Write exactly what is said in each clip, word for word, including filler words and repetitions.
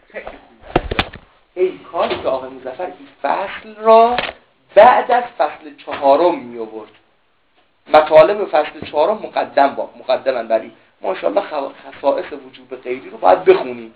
ای کاری که آقای مظفر این فصل را بعد از فصل چهارم می آورد. مطالب فصل چهارم مقدم با مقدمن بر این. ماشاءالله خصائص وجوب غیری رو باید بخونیم.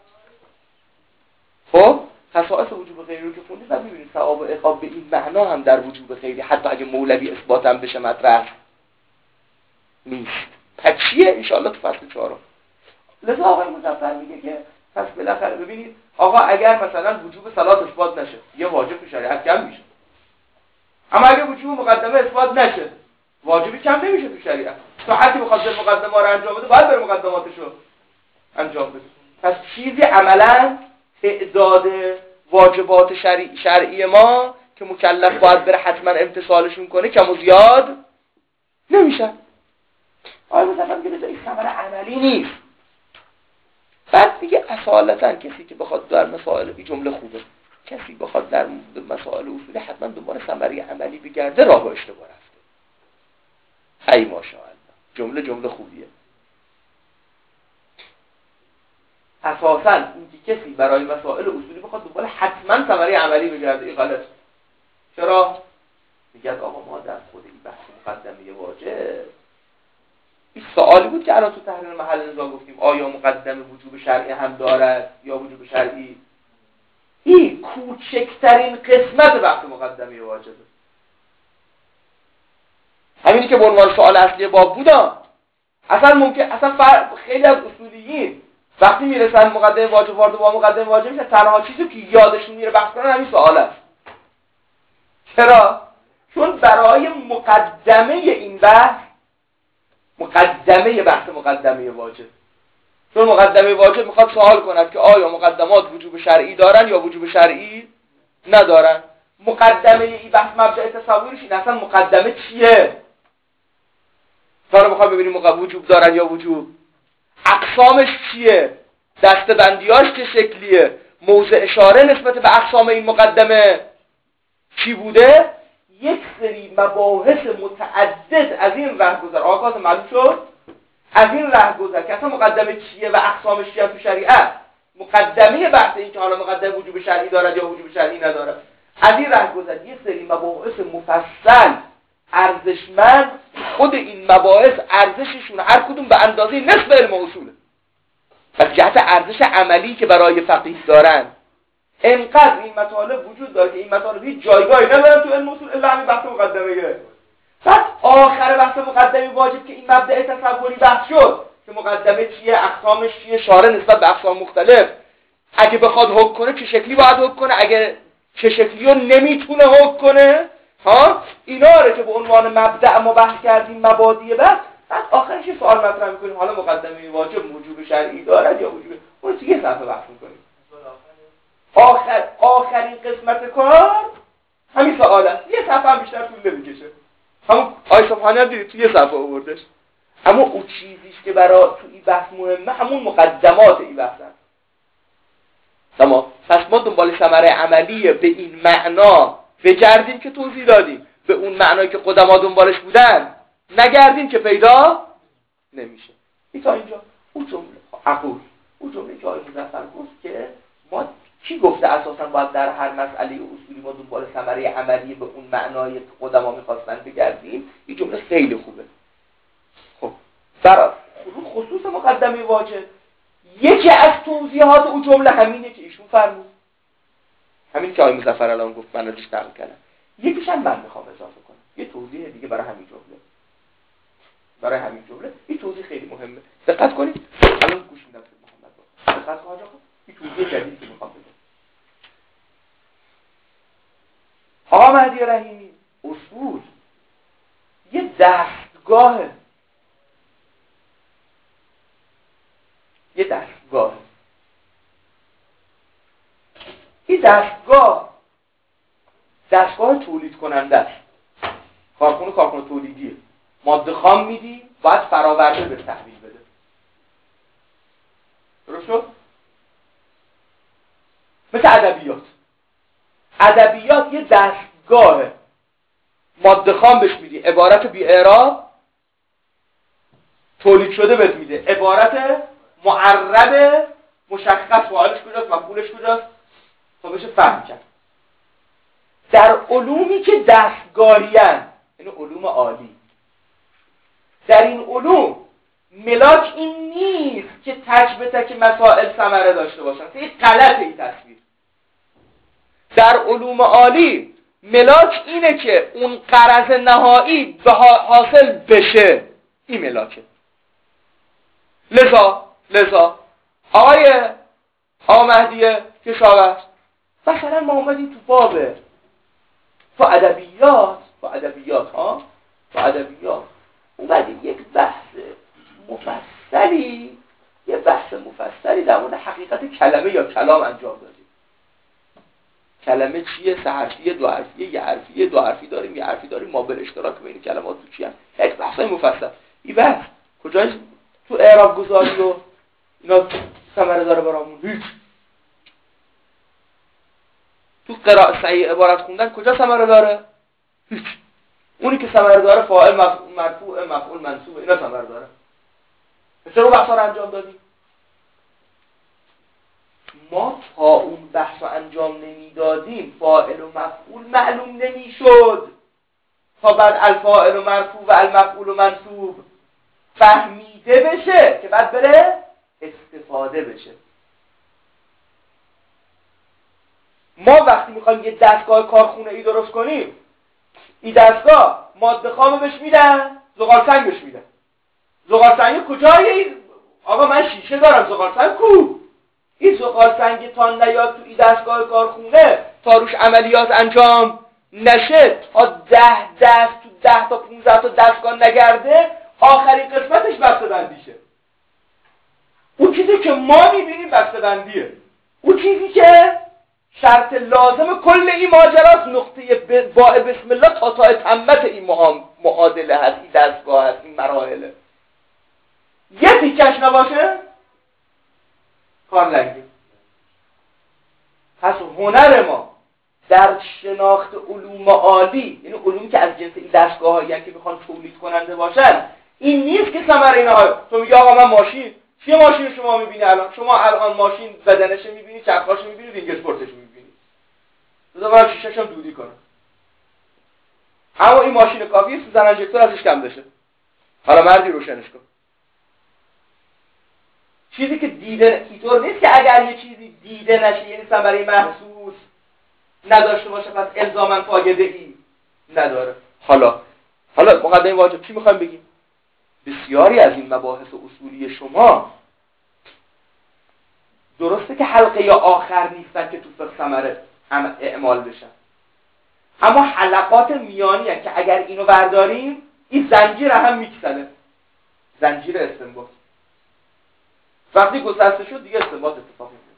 خب خصائص وجوب غیری رو که خوندید بعد می‌بینید ثواب و عقاب به این معنا هم در وجوب غیری حتی اگه مولوی اثبات هم بشه مطرح نیست. پس چیه ان شاء الله تو فصل چهارم. لذا آقای مظفر میگه که پس بالاخره ببینید آقا اگر مثلا وجوب صلات اثبات نشه یه واجب تو شریعت کم میشه. اما اگه وجوب مقدمه اثبات نشه واجبی کم نمیشه تو شریعت. تو هر کی بخواد مقدمه رو انجام بده باید بره مقدماتشو انجام بده. پس چیزی عملاً تعداد واجبات شرعی شرعی ما که مکلف باید بره حتما امتثالشون کنه کم و زیاد نمیشه. آیا مثلا میگه این ثمره عملی نیست. بعد دیگه اصالتا کسی که بخواد در مسائل این جمله خوبه کسی بخواد در مسائل اصولی حتما دنبال ثمره عملی بگرده راه و اشتباه رفته. ای ماشاءالله جمله جمله خوبیه. اساساً اینکه کسی برای مسائل اصولی بخواد دنبال حتما ثمره عملی بگرده این غلط. چرا؟ میگه آقا ما در خود این بحث مقدمه واجب این سوالی بود که الان تو تحریر محل نزاع گفتیم آیا مقدمه وجوب شرعی هم دارد یا وجوب شرعی؟ این کوچکترین قسمت بحث مقدمه واجبه. همینی که به عنوان سوال اصلی باب بودا. اصلا ممکن اصلا خیلی از اصولیین وقتی میرسن مقدمه واجب وارد با مقدمه واجب میشن تنها چیزی که یادشون میره بحث کنن همین سوال است. چرا؟ چون برای مقدمه این بحث مقدمه بحث مقدمه واجب چون مقدمه واجب میخواد سوال کند که آیا مقدمات وجوب شرعی دارن یا وجوب شرعی ندارن. مقدمه این بحث مبدأ تصورش این اصلا مقدمه چیه؟ تا رو بخواد ببینیم وجوب دارن یا وجوب اقسامش چیه؟ دسته‌بندیاش چه شکلیه؟ موضع اشاره نسبت به اقسام این مقدمه چی بوده؟ یک سری مباحث متعدد از این رهگذر آقا معلوم شد از این رهگذر که اصلا مقدمه چیه و اقسامش چیه تو شریعت مقدمه بحث این که حالا مقدمه وجوب شرعی دارد یا وجوب شرعی ندارد از این رهگذر یک سری مباحث مفصل ارزشمند خود این مباحث ارزششون هر کدوم به اندازه نصف علم اصوله. پس جهت ارزش عملی که برای فقیه دارن انقدر این مطالب وجود داره که این مطالب هیچ جایگاهی ندارن تو علم اصول الا همین بحث مقدمه. بعد آخر بحث مقدمه واجب که این مبدأ تصوری بحث شد که مقدمه چیه اقسامش چیه شارع نسبت به اقسام مختلف اگه بخواد حکم کنه چه شکلی باید حکم کنه اگه چه شکلی رو نمیتونه حکم کنه ها اینا رو که به عنوان مبدأ ما بحث کردیم مبادی بحث بعد آخرش یه سوال مطرح می‌کنیم حالا مقدمه واجب وجوب شرعی دارد یا وجوب اون دیگه صفحه بحث می‌کنیم. آخر آخرین قسمت کار همین سوال است. یه صفحه هم بیشتر طول نمی‌کشه. همون آیه سبحانه دیدید تو یه صفحه آوردش. اما اون چیزیش که برای تو این بحث مهمه همون مقدمات این بحث است. تمام. پس ما دنبال ثمره عملی به این معنا بگردیم که توضیح دادیم. به اون معنایی که قدما دنبالش بودن نگردیم که پیدا نمیشه. این تا اینجا اون جمله عقول اون جمله که آقای مظفر گفت که ما کی گفته اساسا باید در هر مسئله اصولی ما دنبال ثمره عملی به اون معنایی که قدما می‌خواستن بگردیم. این جمله خیلی خوبه. خب برای خصوص مقدمه واجب یکی از توضیحات اون جمله همینه که ایشون فرمود. همین که آقای مظفر الان گفت من ازش نقل کردم. یکیش هم من میخوام اضافه کنم. یه توضیح دیگه برای همین جمله. برای همین جمله این توضیح خیلی مهمه. دقت کنید. الان گوش میدم محمد با. دقت کن آقا. این توضیح جدیدی که میخوام بگم. آقا مهدی رحیمی اصول یه دستگاه یه دستگاه این دستگاه دستگاه تولید کننده است. کارخونه کارخونه تولیدیه. ماده خام میدی باید فراورده به تحویل بده. درست شد؟ مثل ادبیات. ادبیات یه دستگاهه. ماده خام بهش میدی عبارت بی اعراب تولید شده بهت میده عبارت معرب مشخص فاعلش کجاست، مفعولش کجاست تا بشه فهم کرد. در علومی که دستگاهی‌اند، یعنی علوم عالی، در این علوم ملاک این نیست که تک به تک مسائل ثمره داشته باشن. این غلطه این تصویر. در علوم عالی ملاک اینه که اون غرض نهایی به حاصل بشه. این ملاکه. لذا لذا آقای آقا مهدی کشاورز، مثلا ما اومدیم تو باب تو ادبیات تو ادبیات ها تو ادبیات اومدیم یک بحث مفصلی یه بحث مفصلی در مورد حقیقت کلمه یا کلام انجام دادیم. کلمه چیه؟ سه حرفیه، دو حرفیه، یه حرفیه، دو حرفی داریم، یه حرفی داریم، ما بر اشتراک بین کلمات تو چی هست؟ یک بحث مفصل. این بحث کجای تو اعراب گذاری و اینا ثمره داره برامون؟ هیچ. تو قراءت صحیح عبارت خوندن کجا ثمره داره؟ هیچ. اونی که ثمره داره فاعل، مفعول، مرفوع، مفعول، منصوب، اینا ثمره داره. چرا بحثا رو انجام دادیم؟ ما تا اون بحث رو انجام نمیدادیم فاعل و مفعول معلوم نمیشد تا بعد الفاعل و مرفوع و المفعول و منصوب فهمیده بشه که بعد بره استفاده بشه. ما وقتی میخوایم یه دستگاه کارخونه ای درست کنیم، این دستگاه ماده خام بهش میدن، زغال سنگ بهش میدن. زغال سنگ کجایی؟ آقا من شیشه دارم، زغال سنگ کو؟ این زغال سنگ تا نیاد تو این دستگاه کارخونه، تا روش عملیات انجام نشه، تا ده دست تو ده تا پونزده تا دستگاه نگرده، آخرین قسمتش بسته بندیشه. اون چیزی که ما میبینیم بسته بندیه. اون چیزی که شرط لازم کل این ماجراست، نقطه با بسم الله تا تا تمت این معادله هست، این دستگاه هست، این مراحله. یه تیکش نباشه کار لنگه. پس هنر ما در شناخت علوم عالی، یعنی علومی که از جنس این دستگاه هایی که میخوان تولید کننده باشن، این نیست که ثمره اینا ها. تو میگی آقا من ماشین، چیه ماشین شما میبینی الان؟ شما الان ماشین بدنش میبینی، چرخاش میبینی، رینگ اسپورتش میبینی. بذار برای شیشه‌ش هم دودی کنه. اما این ماشین کافیه سوزن انجکتور ازش کم بشه. حالا مردی روشنش کن. چیزی که دیده اینطور نیست که اگر یه چیزی دیده نشه، یعنی ثمره محسوس نداشته باشه، پس الزاماً فایده ای نداره. حالا حالا مقدمه واجب چی میخوایم بگیم؟ بسیاری از این مباحث اصولی شما درسته که حلقه یا آخر نیستن که تو فقه ثمره اعمال بشن، اما حلقات میانی هست که اگر اینو برداریم این زنجیر هم میکسله، زنجیر استنباط. وقتی گسسته شد دیگه استنباط اتفاق میفته.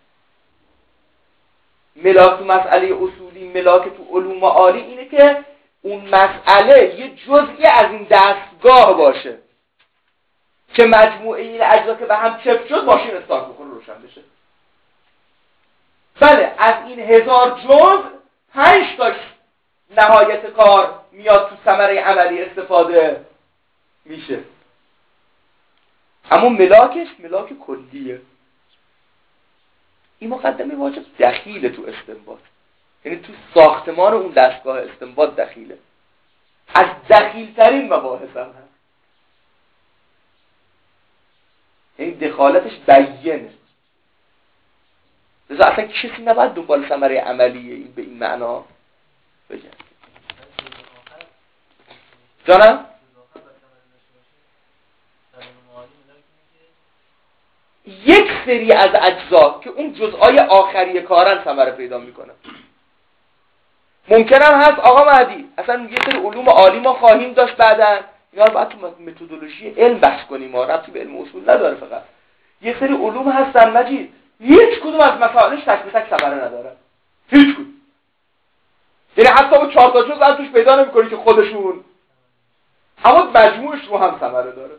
ملاک تو مسئله اصولی، ملاک تو علوم عالی اینه که اون مسئله یه جزئی از این دستگاه باشه که مجموعه این اجزا که به هم چفت شد ماشین استارت بکنه روشن بشه. بله از این هزار جزء پنج تاش نهایت کار میاد تو ثمره عملی استفاده میشه، اما ملاکش ملاک کلیه. این مقدمه واجب دخیله تو استنباط، یعنی تو ساختمان اون دستگاه استنباط دخیله، از دخیل ترین مباحث هم هست، یعنی دخالتش بیینه. لذا اصلا کسی نباید دنبال ثمره عملیه این به این معنا بگن. جانم؟ یک سری از اجزا که اون جزءای آخری کارن ثمره پیدا میکنه. ممکن هم هست آقا مهدی اصلا یه سری علوم عالی ما خواهیم داشت بعدن، اینا رو باید تو متدولوژی علم بحث کنیم، ما ربطی به علم اصول نداره. فقط یه سری علوم هستن مجید هیچ کدوم از مسائلش تک به تک ثمره نداره، هیچ کدوم. یعنی حتی اون چهار تا جزء هم توش پیدا نمی‌کنی که خودشون، اما مجموعش رو هم ثمره داره.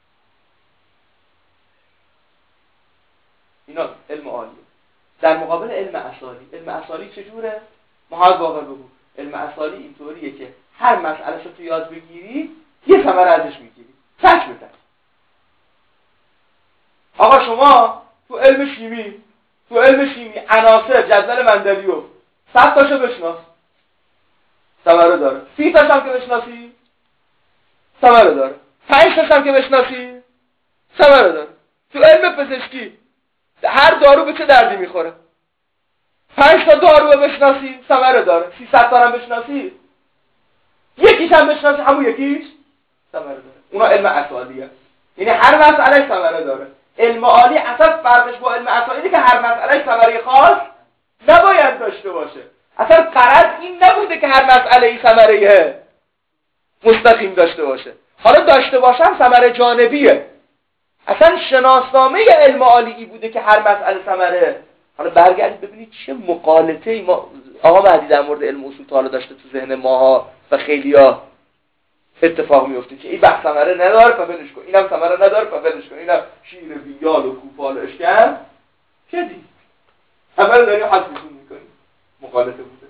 اینا علم عالیه. در مقابل علم اصالی، علم اصالی چجوره؟ محاضر واقع بگو. علم اصالی اینطوریه که هر مسئله رو تو یاد بگیری یه ثمره ازش میگیری، تک به تک. آقا شما تو علم شیمی تو علم شیمی عناصر جدول مندلیوف صد تاشو بشناس ثمره داره، سی تاش هم که بشناسی ثمره داره، پنج تاش هم که بشناسی ثمره داره. تو علم پزشکی هر دارو به چه دردی میخوره؟ پنج تا دارو بشناسی ثمره داره، سیصد تا هم بشناسی یکیش هم بشناسی همون یکیش ثمره داره. اونا علم اسالیه، یعنی هر مسئله ثمره داره. علم عالی اصلا فرقش با علم اسالی که هر مسئله ثمره خاص نباید داشته باشه. اصلا غرض این نبوده که هر مسئله ثمره مستقیم داشته باشه. حالا داشته باشه هم ثمره جانبیه. اصلا شناسنامه علم عالی ای بوده که هر مسئله ثمره. حالا برگردید ببینید چه مقالطه ای ما آقا مهدی در مورد علم اصول تا حالا داشته تو ذهن ماها و خیلیا اتفاق میفته که این بحث ثمره نداره پفلش کن، اینم ثمره نداره پفلش کن، اینم شیر بیال و کوپال و اشکم چه دی ثمره داری حذفشون میکنی. مقالطه بوده.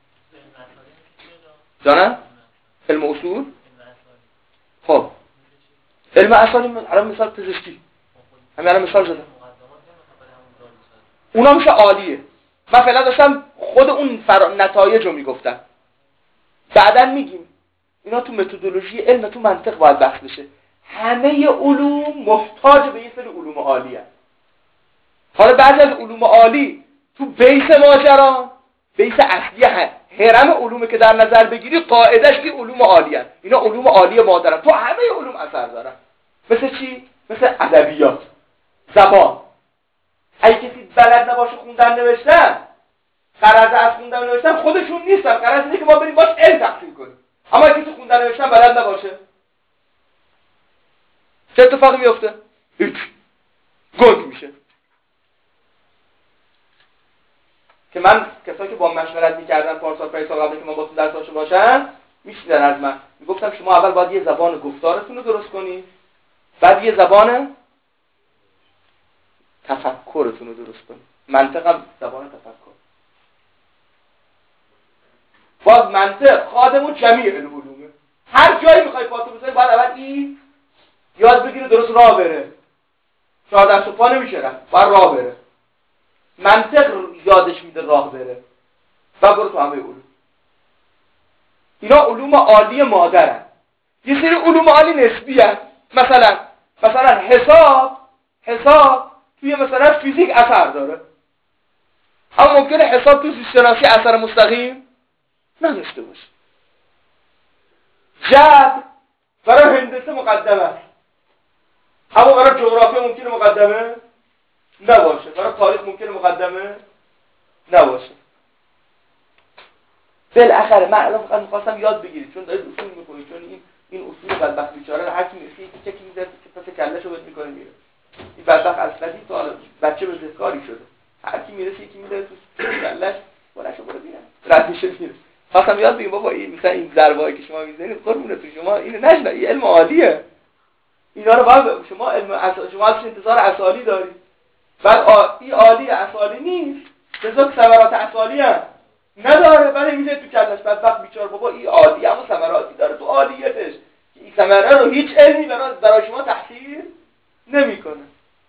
جانم علم اصول خب علم اسالی الان مثال پزشکی همین الان مثال زدم، اونا میشه عالیه. من فعلا داشتم خود اون فر... نتایج رو میگفتم، بعدا میگیم اینا تو متدولوژی علم تو منطق باید بحث بشه. همه علوم محتاج به یه سری علوم عالی هست. حالا بعضی از علوم عالی تو بیس ماجرا بیس اصلی هرم علومه که در نظر بگیری قاعدش این علوم عالی هست. اینا علوم عالی مادرن، تو همه علوم اثر دارن. مثل چی؟ مثل ادبیات، زبان. اگه کسی بلد نباشه خوندن نوشتن، غرض از خوندن نوشتن خودشون نیستن، غرض اینه که ما بریم باش علم تحصیل کنیم. اما اگه کسی خوندن نوشتن بلد نباشه چه اتفاقی میفته؟ هیچ، گنگ میشه. که من کسایی که با مشورت میکردن پارسال پریسال قبل که من باتون درس داشته باشم میشنیدن از من، میگفتم شما اول باید یه زبان گفتارتون رو درست کنی، بعد یه زبان تفکرتون رو درست کنی. منطقم زبان تفکر. باز منطق خادم جمیع العلومه. هر جایی میخوای پاتو بزنی باید اول این یاد بگیره درست راه بره. شاید دست و پا نمیشه رفت، باید راه بره. منطق یادش میده راه بره و برو تو همه علوم. اینا علوم عالی مادرن. یه سری علوم عالی نسبی هست. مثلا مثلا حساب حساب توی مثلا فیزیک اثر داره، اما ممکنه حساب تو زیست شناسی اثر مستقیم نداشته باشه. جبر برای هندسه مقدمه است، اما برای جغرافیا ممکنه مقدمه نباشه، برای تاریخ ممکنه مقدمه نباشه. بالاخره من الان فقط می‌خواستم یاد بگیرید، چون دارید اصول می‌خونید، چون این این اصول بدبخت بیچاره هر کی میرسه یکی چکی می‌ذاره که پس کلهشو بد می‌کنه میره. این بدبخت از قدیم تا حالا بچه بزهکاری شده، هر کی میرسه یکی می‌ذاره تو کلهش ولاشو برو بیرون رد میشه میره. خواستم یاد بگیم بابا این مثلا این ضربه‌ای که شما می‌زنید قربونتون شما اینو نشنا، این علم عالیه. اینا رو باید شما علم اساسی شما ازش انتظار اسالی دارید. بعد این عالی اسالی نیست، بذار ثمرات اسالی هم نداره، بعد میذاره تو کلش بدبخت بیچاره بابا این عالی اما ثمراتی داره تو عالیتش که این ثمره رو هیچ علمی برای برای شما تحصیل نمیکنه.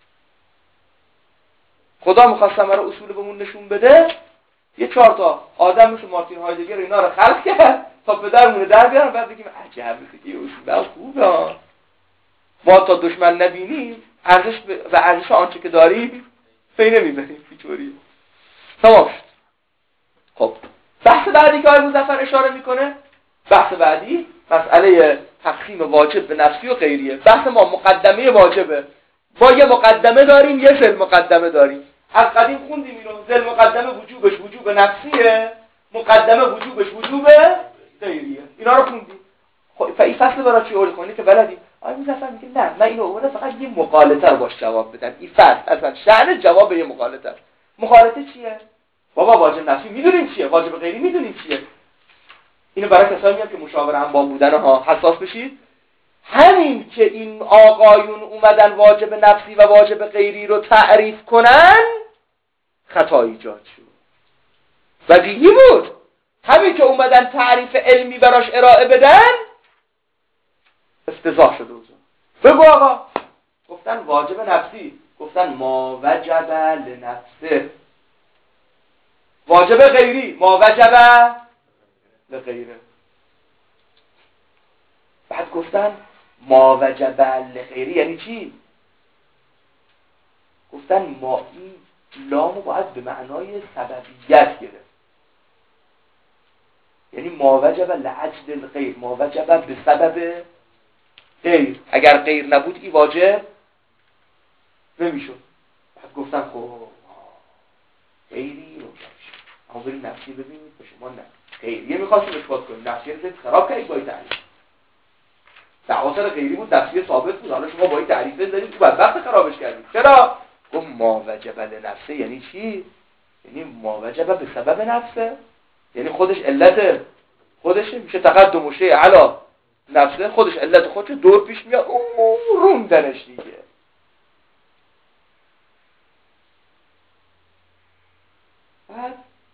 خدا میخواست ثمره اصول بهمون نشون بده، یه چهار تا آدم مثل مارتین هایدگر اینا رو خلق کرد تا پدرمون در بیارن، بعد بگیم عجب که اصول خوبه، ما تا دشمن نبینیم ارزش و ارزش آنچه که داریم پی نمیبریم. پیچوریه. تمام شد. خب بحث بعدی که آقای مظفر اشاره میکنه، بحث بعدی مسئله تقسیم واجب به نفسی و غیریه. بحث ما مقدمه واجبه. ما یه مقدمه داریم، یه ذل مقدمه داریم. از قدیم خوندیم اینو، ذل مقدمه وجوبش وجوب نفسیه، مقدمه وجوبش وجوب غیریه. اینا رو خوندیم. خب این فصل برای چی اول کنی که بلدی؟ آقای مظفر میگه نه من اینو اومدم فقط یه مقالطه رو باش جواب بدم. این فصل اصلا شأن جواب یه مقالطه است. مقالطه چیه؟ بابا واجب نفسی میدونین چیه، واجب غیری میدونین چیه. اینو برای کسایی میگم که مشاور انبان بودن ها حساس بشید. همین که این آقایون اومدن واجب نفسی و واجب غیری رو تعریف کنن خطا ایجاد شد. بدیهی بود. همین که اومدن تعریف علمی براش ارائه بدن افتضاح شده اوضاع. بگو آقا گفتن واجب نفسی گفتن ما وجب لنفسه، واجب غیری، ما وجب لغیره. بعد گفتن ما وجب لغیری یعنی چی؟ گفتن ما این لامو باید به معنای سببیت گرفت، یعنی ما وجب لعجل الغیر، ما وجب به سبب غیر، اگر غیر نبود این واجب نمیشد. بعد گفتن خب غیری روشن میشه، اما بریم نفسی ببینید به شما نه غیریه میخواستیم اثبات کنیم، نفسی رو خراب کردید با این تعریف، دعواسر غیری بود نفسی ثابت بود، حالا شما با این تعریف دارید تو بدبخت خرابش کردید. چرا؟ گفت ما وجب لنفسه یعنی چی؟ یعنی ما وجب به سبب نفسه، یعنی خودش علت خودشه، میشه تقدم و شیء علی نفسه، خودش علت خودشه، دور پیش میاد او روندنش دیگه. بعد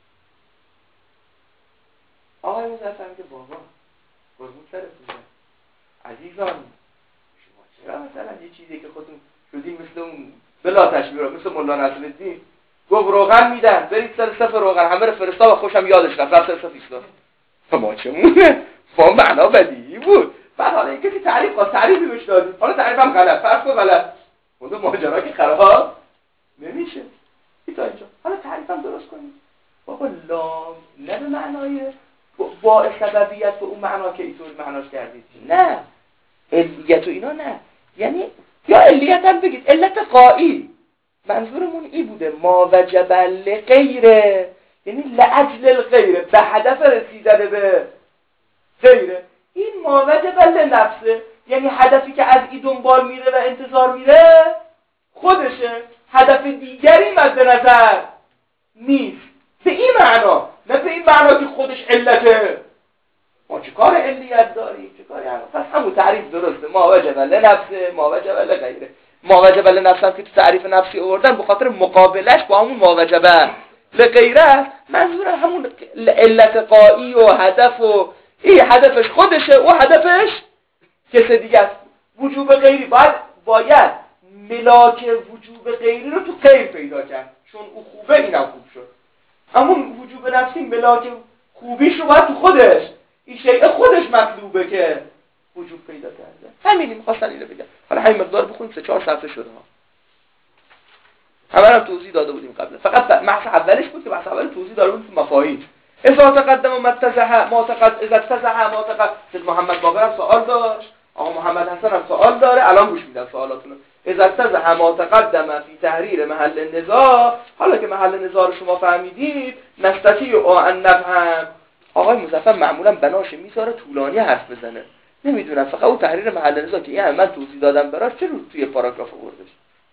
آقای مظفر میگه بابا قربون سرتون عزیزان، شما چرا مثلا یه چیزی که خودتون شدین مثل اون بلا تشبیه مثل مولا نصرالدین گفت روغن میدن برید سر صف روغن همه رو فرستا و خوشم یادش رفت رفت سر صف ایستاد، ما چمونه با معنا بدیهی بود. بعد حالا این کسی تعریف خواست تعریفی بهش دادیم، حالا تعریفم غلط، فرض کن غلط، اون ماجرا که خراب نمیشه تا اینجا، حالا تعریفم درست کنیم. بابا لام نه به معنای با سببیت به اون معنا که اینطور معناش کردید، نه علیت و اینا نه، یعنی یا علیت هم بگید علت قایی، منظورمون این بوده ما وجب لغیره یعنی لأجل الغیره، به هدف رسیدن به غیره. این ما وجب لنفسه یعنی هدفی که از این دنبال میره و انتظار میره خودشه، هدف دیگری مد نظر نیست، به این معنا، نه به این معنا که خودش علته. ما چه کار علیت داریم، چه کاری هم؟ پس همون تعریف درسته، ما وجب لنفسه ما وجب لغیره. ما وجب لنفسه که تو تعریف نفسی آوردن به خاطر مقابلش با همون ما وجب لغیره است، منظور همون علت قایی و هدف و این هدفش خودشه و هدفش کسی دیگه است. وجوب غیری باید باید ملاک وجوب غیری رو تو غیر پیدا کرد، چون او خوبه اینم خوب شد، اما وجوب نفسی ملاک خوبیش رو باید تو خودش، این شیء خودش مطلوبه که وجوب پیدا کرده. همینی می‌خواستن اینو بگم. حالا همین مقدار بخونیم، سه چهار صفحه شده ها، همه هم توضیح داده بودیم قبل، فقط بحث اولش بود که بحث اول توضیح داده بودیم تو مفاهیم. اذا تقدم متزه ما تقدم اذا تزه ما تقدم. سید محمد باقر هم سوال داشت، آقا محمد حسن هم سوال داره، الان گوش میدم سوالاتونو. اذا تزه ما تقدم فی تحریر محل النزاع، حالا که محل نزاع رو شما فهمیدید نستطیع ان نفهم. آقای مظفر معمولا بناش میذاره طولانی حرف بزنه، نمیدونم فقط اون تحریر محل نزاع که یعنی من توضیح دادم براش چه رو توی پاراگراف آوردش.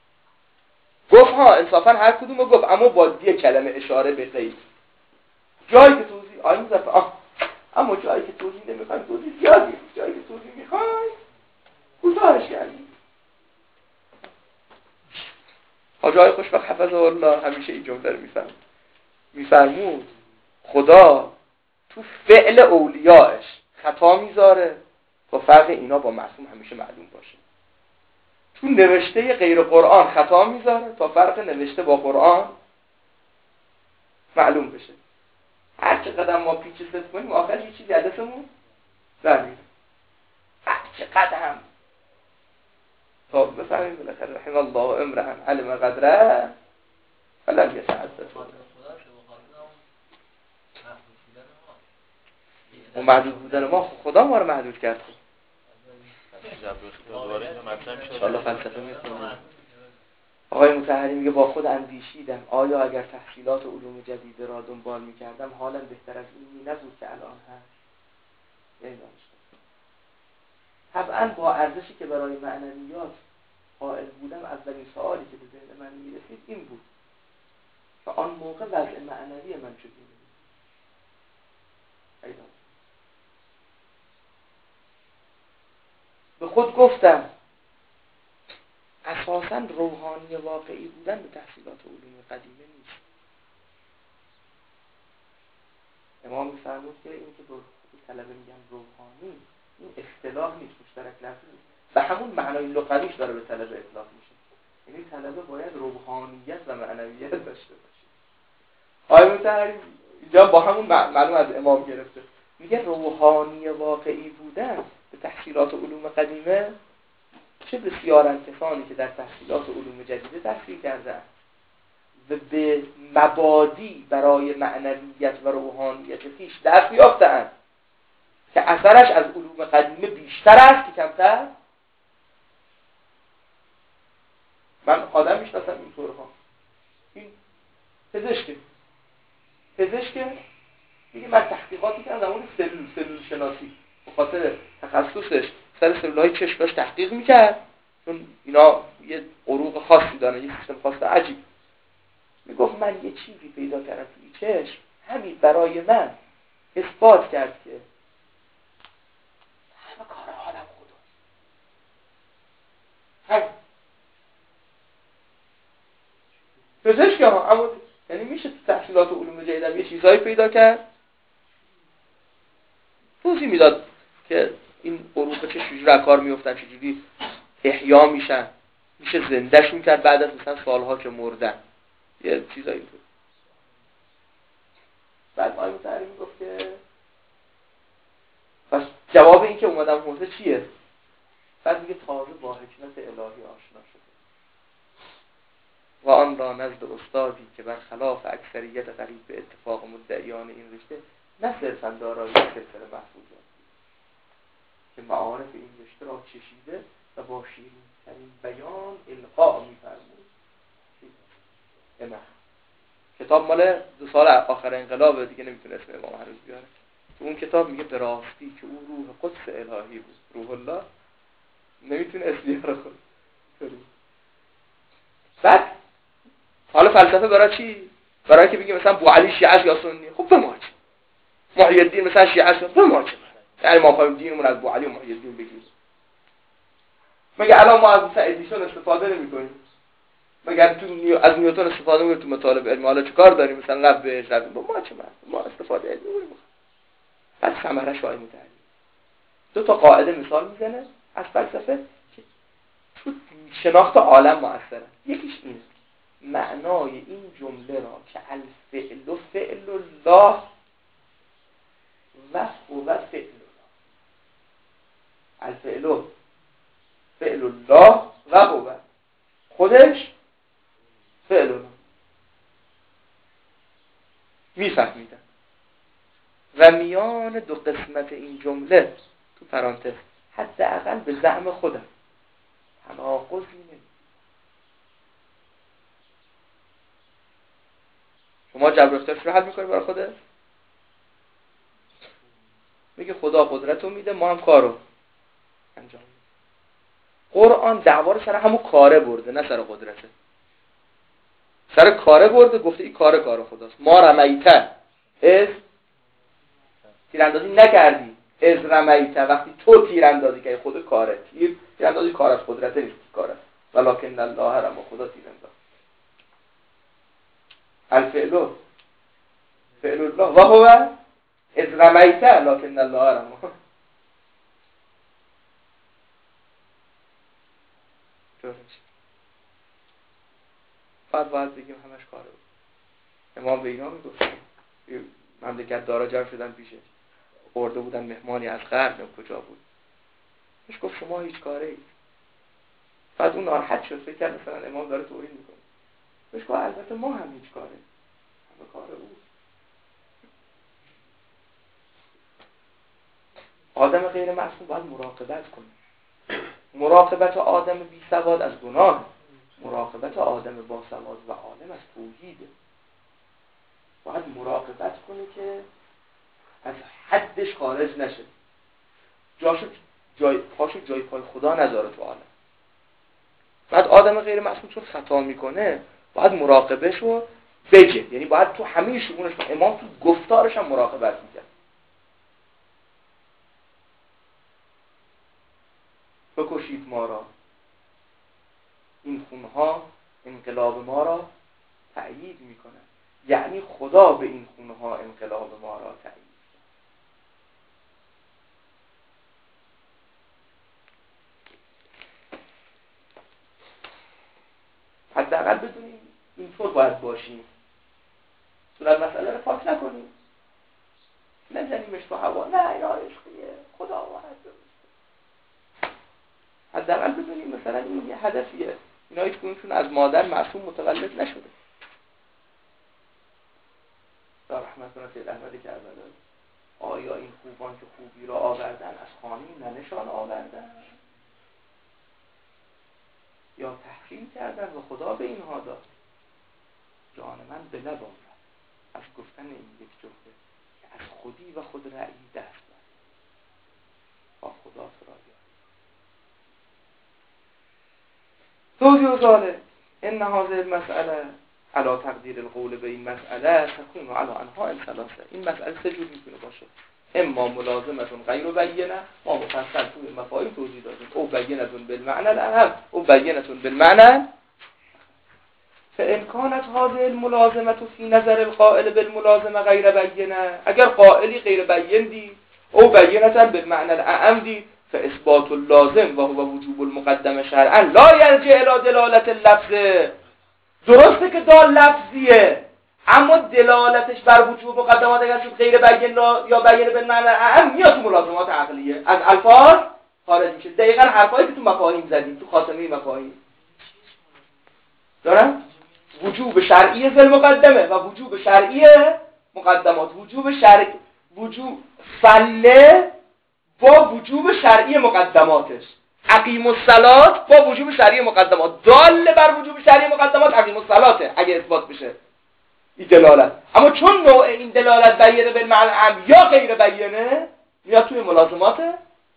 گفت ها انصافا هر کدومو گفت، اما با یه کلمه اشاره به غیر، جایی که توضیح آقای مظفر آه اما جایی که توضیح نمیخوایم توضیح زیادی، جایی که توضیح میخوایم کوتاهش کردیم. حاجی آقای خوشبخت حفظه الله همیشه این جمله رو میفهم میفرمود خدا تو فعل اولیاءش خطا میذاره تا فرق اینا با معصوم همیشه معلوم باشه، تو نوشته غیر قرآن خطا میذاره تا فرق نوشته با قرآن معلوم بشه. هر چقدر ما پیچ ست کنیم آخر یه چیزی عدسمون در میره، هر چقدر هم تا بفهمیم بالاخره رحم الله امرهن علم قدره فلن یتعدد و محدود بودن ما خدا ما رو محدود کرد. انشاءالله فلسفه میخونیم. آقای مطهری میگه با خود اندیشیدم آیا اگر تحصیلات علوم جدید را دنبال میکردم حالا بهتر از این نبود که الان هست. یعنی طبعا با ارزشی که برای معنویات قائل بودم اولین سوالی که به ذهن من میرسید این بود که آن موقع وضع معنوی من چه بود. به خود گفتم اساساً روحانی واقعی بودن به تحصیلات علوم قدیمه نیست. امام می‌فرمود که این که به طلبه میگن روحانی این اصطلاح نیست، مشترک لفظی نیست، به همون معنای لغویش داره به طلبه اطلاق میشه. یعنی طلبه باید روحانیت و معنویت داشته باشه. آیه متحری اینجا با همون معلوم از امام گرفته، میگه روحانی واقعی بودن به تحصیلات علوم قدیمه چه بسیارن کسانی که در تحصیلات علوم جدیده تحصیل کردن و به مبادی برای معنویت و روحانیت خویش دست یافتند که اثرش از علوم قدیمه بیشتر است که کمتر. من آدم میشناسم اینطورها، این پزشکه پزشکه میگه من تحقیقاتی کردم در مورد سلول سلول شناسی، به خاطر تخصصش سر سلولای چشم داشت تحقیق میکرد، چون اینا یه عروق خاصی دارن، یه سیستم خاص عجیب. میگفت من یه چیزی پیدا کردم توی چشم، همین برای من اثبات کرد که همه کار عالم خداست. همین پزشک ها، اما یعنی میشه تو تحصیلات علوم جدید یه چیزایی پیدا کرد. توضیح میداد که این عروق چه چجوری از کار میافتن، چجوری احیا میشن، میشه زندهشون کرد بعد از مثلا سالها که مردن، یه چیزایی اینطور. بعد آیه متحری میگفت که پس جواب این که اومدم حوزه چیه؟ بعد میگه تازه با حکمت الهی آشنا شده و آن را نزد استادی که برخلاف اکثریت قریب به اتفاق مدعیان این رشته نه صرفاً دارای سلسله محفوظات که معارف این رشته را چشیده و با شیرین ترین بیان القا می‌فرمود. امام کتاب مال دو سال آخر انقلاب دیگه، نمیتونه اسم امام هنوز بیاره. تو اون کتاب میگه به راستی که او روح قدس الهی بود، روح الله، نمیتونه اسم بیاره خود. بعد حالا فلسفه برای چی؟ برای که بگه مثلا بوعلی شیعه یا سنی، خب به ما چه؟ محی الدین مثلا شیعه است، به ما چه؟ یعنی ما پایم دینمون از بوعلی و محی الدین بگیریم. مگه الان ما از ادیسون استفاده نمی‌کنیم؟ مگر تو نیو... از نیوتن استفاده می‌کنیم تو مطالب علمی؟ حالا چیکار داریم؟ مثلا رب به رب ما چه من؟ ما استفاده علمی می‌کنیم. بعد ثمرش وای می‌دهیم. دو تا قاعده مثال میزنه از فلسفه که تو شناخت عالم موثره. یکیش اینه، معنای این جمله را که الفعل و فعل الله و هو فعل الله، الفعل و فعل الله و هو خودش فعل الله میفهمیدن و میان دو قسمت این جمله تو پرانتز حداقل به زعم خودم تناقضی نمی‌بینه. شما جبر اختیارش رو حل می‌کنی برای خودت؟ میگه خدا قدرت رو میده، ما هم کارو انجام میدیم. قرآن دعوا رو سر همون کاره برده، نه سر قدرته. سر کاره برده، گفته این کار کار خداست. ما رمیته از تیراندازی نکردی، از رمیته وقتی تو تیراندازی کردی، خود کاره. تیر تیراندازی کار از قدرت نیست، کاره. ولکن الله رما، خدا تیرانداز. الفعل فعل الله و هو از رمیته لکن الله رما. بعد باید بگیم همش کاره بود. امام به اینا میگفت مملکت دارا جمع شدن پیشه، برده بودن مهمانی از غرب، کجا بود، بهش گفت شما هیچ کاره اید. بعد اون ناراحت شد، فکر کرد مثلا امام داره توهین میکنه. بهش گفت البته ما هم هیچ کاره، همه کاره بود. آدم غیر معصوم باید مراقبت کنه. مراقبت آدم بی سواد از گناه، مراقبت آدم با سواد و عالم از توحیده. باید مراقبت کنه که از حدش خارج نشه، جاشو جای پاشو جای پای خدا نذاره تو عالم. بعد آدم غیر معصوم چون خطا میکنه باید مراقبهشو بگه، یعنی باید تو همه شؤونش، امام تو گفتارش هم مراقبت میکنه. بکشید ما را، این خونها انقلاب ما را تأیید میکنه، یعنی خدا به این خونها انقلاب ما را تأیید کرد. حداقل بدونیم اینطور باید باشیم. صورت مسئله رو پاک نکنیم، نزنیمش تو هوا، نه این عشقیه خدا اومد. حداقل بدونیم مثلا این یه هدفیه، اینا هیچ کدومشون از مادر معصوم متولد نشده. در رحمت کنه سید احمد کربلایی، آیا این خوبان که خوبی را آوردن از خانه ننشان آوردن یا تحقیر کردن و خدا به اینها داد؟ جان من به لب آورد از گفتن این یک جمله که از خودی و خود رأیی دست برد، با خدا تو را یاد. توضیح ذالک ان هذه المسئله علا تقدیر القول به این مسئله تکون علا انها الثلاثه. این مسئله سه جور میتونه باشه: اما ملازمتون غیر بینه، ما مفصل توی مفاهیم توضیح دادیم، او بینتون بالمعنى الاهم او بینتون بالمعنى. فان كانت هذه الملازمه فی نظر القائل بالملازمه غیر بینه، اگر قائلی غیر بین دید او بینتا بالمعنى الاهم دید، فاثبات اللازم و هو وجوب المقدم شرعا لا یرجع الی دلالت اللفظ. درسته که دال لفظیه، اما دلالتش بر وجوب مقدمات اگر شد غیر بین یا بین بالمعنى الاهم میاد تو ملازمات عقلیه، از الفاظ خارج میشه. دقیقاً حرفایی که تو مفاهیم زدیم، تو خاتمه مفاهیم دارن وجوب شرعی ذل مقدمه و وجوب شرعی مقدمات، وجوب شرعی وجوب فله با وجوب شرعی مقدماتش، اقیم الصلات با وجوب شرعی مقدمات، دال بر وجوب شرعی مقدمات اقیم الصلاته اگه اثبات بشه این دلالت. اما چون نوع این دلالت بینه بالمعنى الاهم یا غیر بینه میاد توی ملازماته.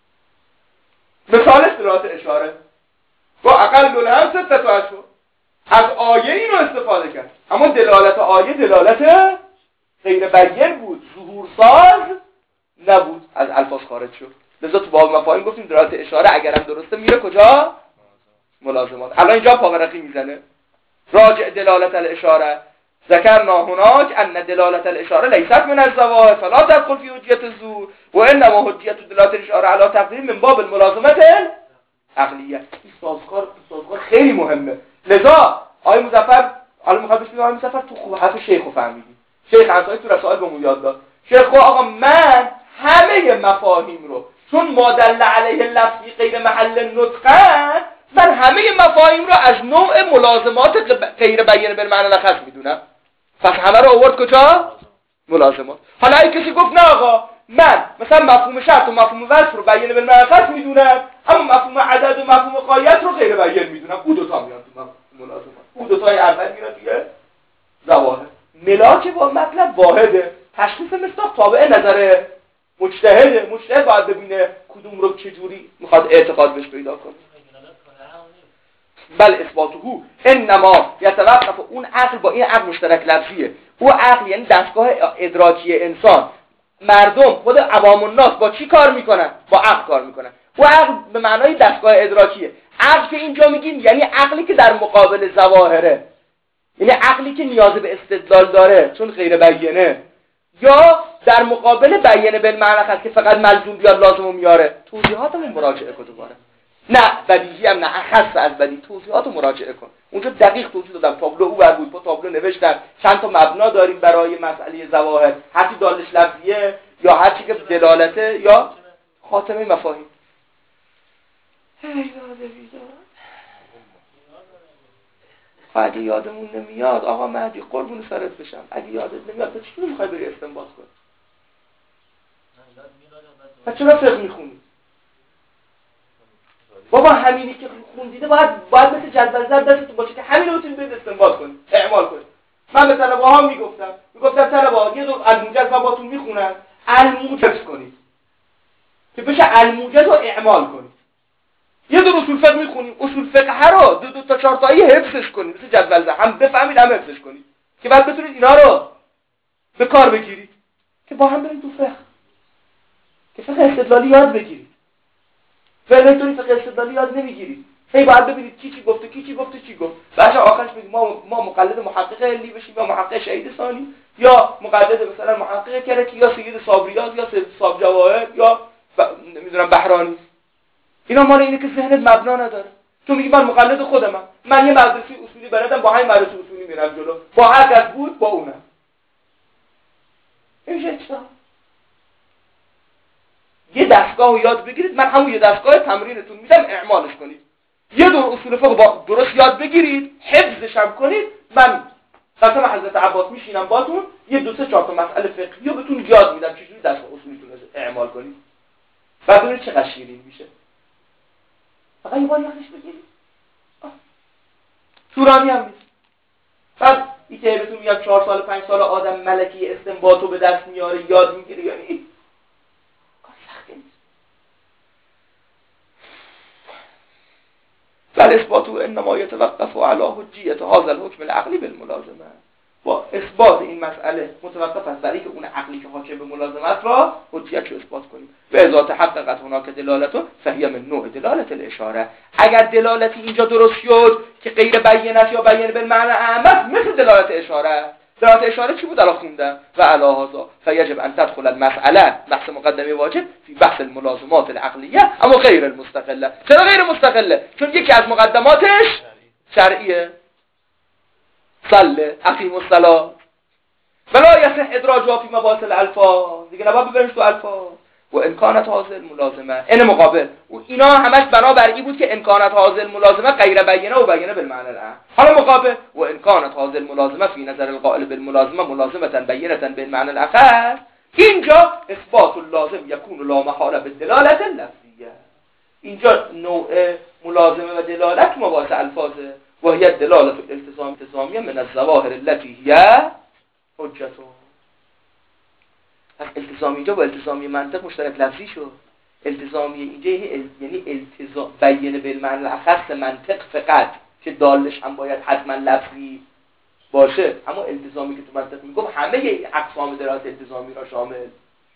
مثالش دلالت اشاره با اقل الهم سته تا اشهر، از آیه اینو استفاده کرد، اما دلالت آیه دلالت غیر بین بود، ظهور ساز نبود، از الفاظ خارج شد. لذا تو باب مفاهیم گفتیم دلالت اشاره اگرم درسته میره کجا؟ ملازمات. الان اینجا پاورقی میزنه راجع دلالت الاشاره ذکرنا هناک ان دلالت الاشاره لیست من الظواهر فلا تدخل فی حجیت الظهور و انما حجیت دلالت الاشاره علی تقدیر من باب الملازمات عقلیه. این سازگار سازگار خیلی مهمه. لذا آقای مظفر حالا میخواد بگم آقای مظفر تو خوب حرف شیخو فهمیدی، شیخ انصاری تو رسائل بهمون یاد داد. شیخ آقا من همه مفاهیم رو چون ما دل علیه لفظی غیر محل نطقن، من همه مفاهیم رو از نوع ملازمات غیر بیان بالمعنى الاخص میدونم. پس همه رو آورد کجا؟ ملازمات. حالا اگه کسی گفت نه آقا من مثلا مفهوم شرط و مفهوم وصف رو بیان بالمعنى الاخص میدونم، اما مفهوم عدد و مفهوم غایت رو غیر بیان میدونم، او دو تا میاد تو ملازمات، او دو تای اول میاد دیگه ظواهر. ملاک با مطلب واحده، تشخیص مصداق تابع نظر مجتهده، مجتهد باید ببینه کدوم رو چجوری میخواد اعتقاد بهش پیدا کنه. بل اثباته انما یتوقف، اون عقل با این عقل مشترک لفظیه. او عقل یعنی دستگاه ادراکی انسان، مردم خود عوام الناس با چی کار میکنن؟ با عقل کار میکنن. او عقل به معنای دستگاه ادراکیه. عقل که اینجا میگیم یعنی عقلی که در مقابل ظواهره، یعنی عقلی که نیاز به استدلال داره چون غیر بیانه، یا در مقابل بیانه بالمعنى هست که فقط ملزوم بیاد لازمو میاره. توضیحاتمون مراجعه کن دوباره. نه بدیهی هم نه، اخص از بدیهی توضیحاتو مراجعه کن. اونجا دقیق توضیح دادم، تابلو او بر بود، با تابلو نوشتم چند تا مبنا داریم برای مسئله ظواهر، هرچی دالش لفظیه یا هرچی که دلالته یا خاتمه مفاهیم. اگه یادمون نمیاد آقا مهدی قربون سرت بشم، اگه یادت نمیاد تو چی میخوای بری استنباط کنی؟ پس چرا فقه میخونی؟ بابا همینی که خوندیده باید باید مثل جدول زد دستتون باشه که همین رو بتونید برید استنباط کنید، اعمال کنید. من به طلبه‌ها میگفتم میگفتم طلبه‌ها یه دو الموجز من باتون میخونم، الموجز کنید که بشه الموجز رو اعمال کنید. یه دو اصول فقه میخونیم، اصول فقه رو دو دو تا چهار تایی حفظش کنید، مثل جدول زد هم بفهمید هم حفظش کنید که بعد بتونید اینا رو به کار بگیرید که با هم برید تو فقه، که فقه استدلالی یاد بگیرید. فقه اینطوری فقه استدلالی یاد نمیگیرید، هی باید ببینید کی چی گفته کی چی گفته چی گفت، بعد آخرش بگید ما ما مقلد محقق علی بشیم یا محقق شهید ثانی یا مقلد مثلا محقق کرکی یا سید صابریاز یا سید صاحب جواهر یا ب... نمیدونم بهرانی. اینا مال اینه که ذهنت مبنا نداره. تو میگی من مقلد خودمم، من یه مدرسه اصولی بلدم، با همین مدرسه اصولی میرم جلو، با هر کس بود با اونم. این میشه اجتهاد. یه دستگاه رو یاد بگیرید، من همون یه دستگاه تمرینتون میدم اعمالش کنید. یه دور اصول فقه با درست یاد بگیرید، حفظش هم کنید. من قسم حضرت عباس میشینم باتون یه دو سه چهار تا مسئله فقهی رو بهتون یاد میدم چجوری دستگاه اصولیتون رو اعمال کنید. بعد ببینید چقدر شیرین میشه. فقط یه بار یادش بگیرید. طولانی هم نیست. بعد این که بهتون میگم چهار سال پنج سال آدم ملکی استنباطو به دست میاره یاد میگیره، یعنی کار سختی نیست. بل اثباتو انما یتوقف علی حجیت هذا الحکم العقلی بالملازمه. با اثبات این مسئله متوقف است برای که اون عقلی که حاکم به ملازمت را حجیت رو اثبات کنیم. به ازات حقیقت هناک دلالتو فهی من نوع دلالت الاشاره. اگر دلالتی اینجا درست شد که غیر بیانت یا بیان بالمعنی اعم مثل دلالت اشاره است. دلالت اشاره چی بود الان خوندم؟ و علی هذا فیجب ان تدخل المساله بحث مقدمه واجب فی بحث الملازمات العقلیه اما غیر المستقله. چرا غیر مستقله؟ چون یکی از مقدماتش شرعیه. صله اقیم الصلاه ولا یصح ادراجها فی مباحث الالفاظ. دیگه نباید ببرش تو الفاظ. و امکانات حاصل ملازمه این مقابل و اینا همش بنابر این بود که امکانات حاصل ملازمه غیر بیانه و بیانه بالمعنى العام. حالا مقابل و امکانات حاصل ملازمه فی نظر القائل بالملازمه ملازمه بیانه بالمعنى الاخر. اینجا اثبات اللازم یکون لا محاله بالدلاله اللفظیه. اینجا نوع ملازمه و دلالت مباحث الفاظه و هي دلالت الالتزام التزامیه من الظواهر التي هي حجت. پس التزامی اینجا با التزامی منطق مشترک لفظی شد. التزامی اینجا یعنی التزام بیان بالمعنی الاخص منطق فقط که دالش هم باید حتما لفظی باشه، اما التزامی که تو منطق میگم همه اقسام دلالت التزامی را شامل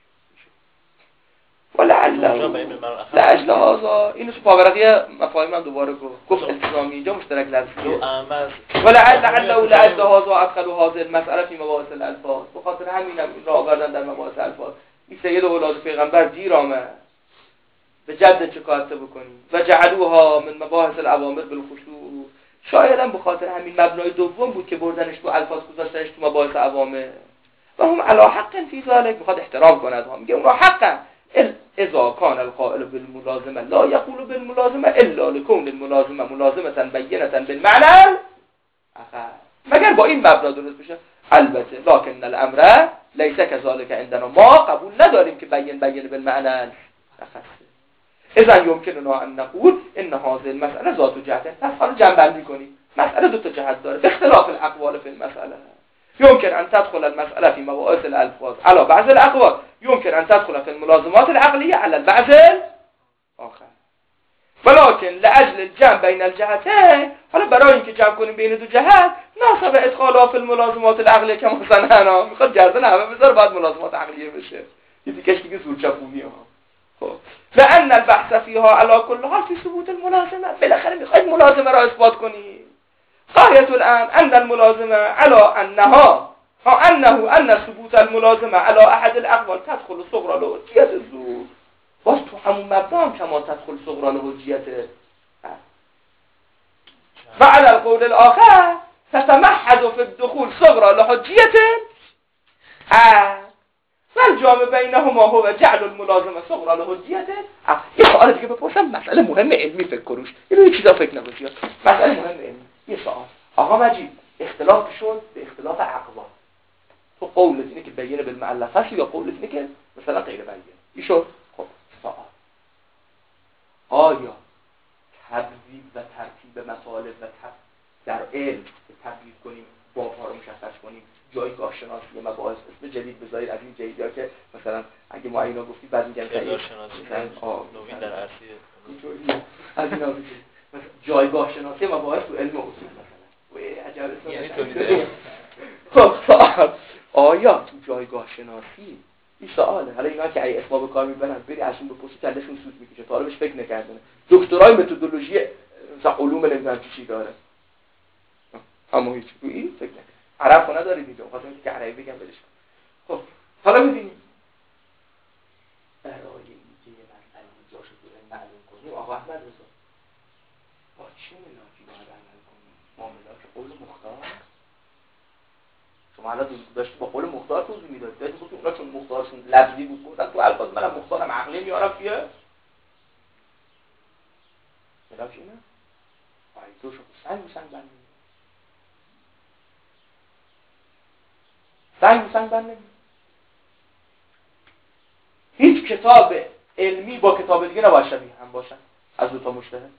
ولعل لاجل هذا اینو تو پاورقی مفاهیم هم دوباره گفت گفت التزامی اینجا مشترک لفظیه ولعل لعل لاجل هذا ادخلوا هذه المساله فی مباحث الالفاظ. بخاطر همینم این را آوردن در مباحث الفاظ. این سید اولاد پیغمبر دیر آمد به جد چه کارته بکنیم و جعلوها من مباحث الاوامر بالخصوص. شاید هم بخاطر همین مبنای دوم بود که بردنش تو الفاظ گذاشتنش تو مباحث اوامر و هم علی حق فی ذلک. میخواد احترام کنه ها، میگه اونها حقا اذا کان القائل بالملازمه لا یقول بالملازمه الا لکون الملازمه ملازمه بینه بالمعنى اخر. مگر با این مبنا درست بشه. البته لکن الامر لیس كذلك عندنا. ما قبول نداریم که بیان بیان بالمعنى اخر. اذا يمكننا ان نقول ان هذه المساله ذات جهت. پس حالا جمع بندی کنیم. مساله دو تا جهت داره. اختلاف الاقوال فی المساله. يمكن ان تدخل المساله في مباحث الالفاظ على بعض الاقوال، يمكن ان تدخل في الملازمات العقليه على البعض الاخر. ولكن لاجل الجمع بين الجهتين، حالا برای اینکه جمع کنیم بین دو جهت ناسب ادخالها في الملازمات العقليه که مثلا میخواد گردن همه بذاره بعد ملازمات عقلیه بشه. یه دیگهش دیگه زورچپونیه ها. خب و ان البحث فيها على كل حال في ثبوت الملازمه. بالاخره میخواید ملازمه را اثبات کنید. غاية الآن أن الملازمة على أنها أنه أن ثبوت الملازمة على أحد الأقوال تدخل صغرى لحجية الزور. باز تو همون مبنا هم كما تدخل صغرى لحجية و على القول الآخر تتمحض في الدخول صغرى لحجية والجامع بينهما هو جعل الملازمة صغرى لحجية. یه سوال دیگه بپرسم، مسئله مهم علمی فکر کنوش، اینو چیزا فکر نکنید. مسئله مهم علمی. یه سوال آقا مجید، اختلاف شد به اختلاف اقوال. تو قولت اینه که بیانه بالمعلف هست یا قولت اینه که مثلا غیر بیانه؟ این شد. خب سوال آیا تبدیل و ترتیب مطالب و تب... در علم تبدیل کنیم، باب‌ها رو مشخص کنیم، جایگاه شناسی مباحث اسم جدید بذارید از این جدیدا که مثلا اگه ما اینا گفتیم بعد میگن جایگاه شناسی نوین در عرصه اینطوریه از اینا بگید مثلا جایگاه شناسی مباحث تو علم اصول مثلا وای عجب اسم یعنی طوریه. خب سوال آیا تو جایگاه شناسی این سواله. حالا اینا که ای اسباب کار میبرن بری ازشون بپرسی کلشون سوت میکشه، تا حالا بهش فکر نکردن. دکترای متدولوژی مثلا علوم نمیدونم چی داره، اما هیچ این فکر نکرد. عرب خونه دارید اینجا، خواستم که عربی بگم بدش. خب حالا ببینید برای اینکه یه مسئله جاشو تو معلوم کنیم آقا احمد رضا با چه ملاکی باید عمل کنی؟ ما ملاک قول مختار. شما الان داشتی با قول مختار توضیح میدادید. داشتی گفتی اونا چون مختارشون لفظی بود گفتن تو الفاظ منم مختارم عقلی میارم کیه؟ ملاک اینه؟ آی دو شو سنگ و سنگ بند سنگ و سنگ بند هیچ کتاب علمی با کتاب دیگه نباید شبیه هم باشن از دو تا مجتهد.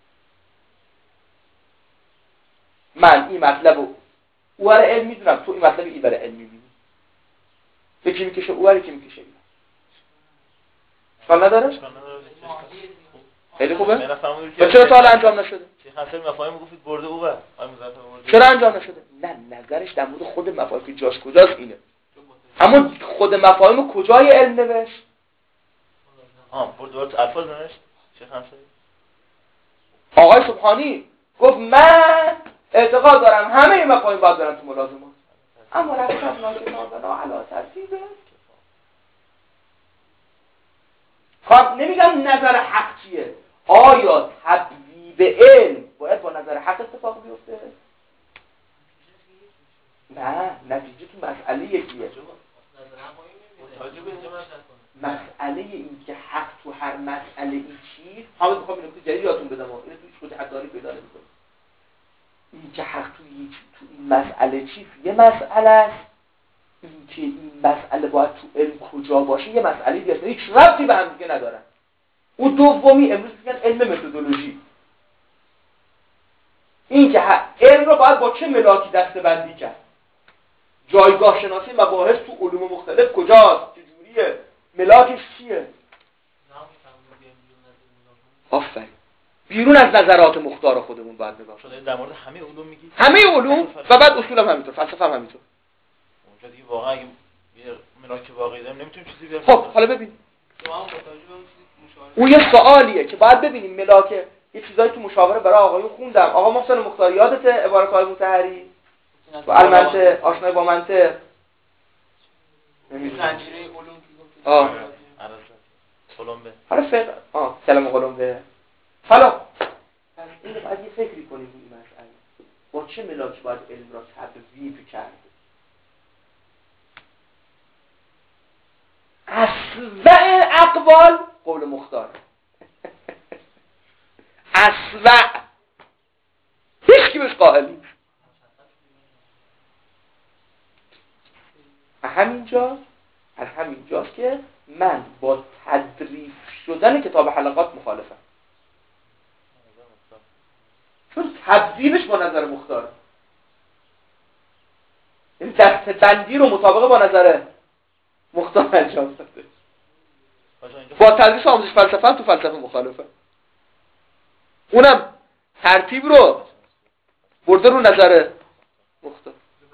من این مطلب رو اوار علم میدونم، تو این مطلب این برای علمی میدونی. یکی میکشه اوار، یکی میکشه این. اشکال نداره؟ خیلی خوبه؟ و چرا تا حالا انجام نشده؟ شیخ حسین مفاهیم گفتید برده او بر چرا انجام نشده؟ نه نظرش در مورد خود مفاهیم که جاش کجاست اینه. اما خود مفاهیم کجای علم نوشت؟ آه برده الفاظ نوشت شیخ حسین. آقای سبحانی گفت من اعتقاد دارم همه این مفاهیم باید برن تو ملازمات، اما رفتن ناکتابنا علا ترتیبه. خب نمیگم نظر حق چیه، آیا تبویب علم باید با نظر حق اتفاق بیفته؟ نه، نتیجه تو مسئله یکیه. مسئله این که حق تو هر مسئله این چیز، حالا میخوام این نکته جدید یادتون بدم، اینو تو هیچ کجا حداری پیدا نمی‌کنه. این که حق تو هیچ تو این مسئله چیز یه مسئله است، این که این مسئله باید تو علم کجا باشه یه مسئله دیگه است، هیچ ربطی به هم دیگه ندارن. اون دومی امروز میگن علم متدولوژی. این که علم رو باید با چه ملاکی دسته‌بندی کرد، جایگاه شناسی مباحث تو علوم مختلف کجاست، چجوریه، ملاکش چیه. آفرین، بیرون از نظرات مختار خودمون باید نگاه شده. در مورد همه علوم میگی؟ همه علوم و بعد اصول هم همینطور، فلسفه هم همینطور. اونجا دیگه واقعا اگه یه ملاک واقعی داریم نمیتونیم چیزی بیاریم. خب حالا ببین، اون یه سوالیه که باید ببینیم ملاک. یه چیزایی تو مشاوره برای آقایون خوندم. آقا محسن مختار یادته عبارت های مطهری تو المنطق آشنای با منطق زنجیره علوم که آه قلمبه حالا فقه آه کلمه قلمبه. حالا پس این رو باید یه فکری کنیم روی این مسئله، با چه ملاکی باید علم را تبویب کرد. اسوأ اقوال قول مختار، اسوأ هیچ کی بهش قائل نیست. همینجا از همینجاست که من با تدریس شدن کتاب حلقات مخالفم، چون تبدیلش با نظر مختار، این دسته بندی رو مطابقه با نظر مختار انجام داده. با تدریس آموزش فلسفه هم تو فلسفه مخالفه، اونم ترتیب رو برده رو نظر مختار.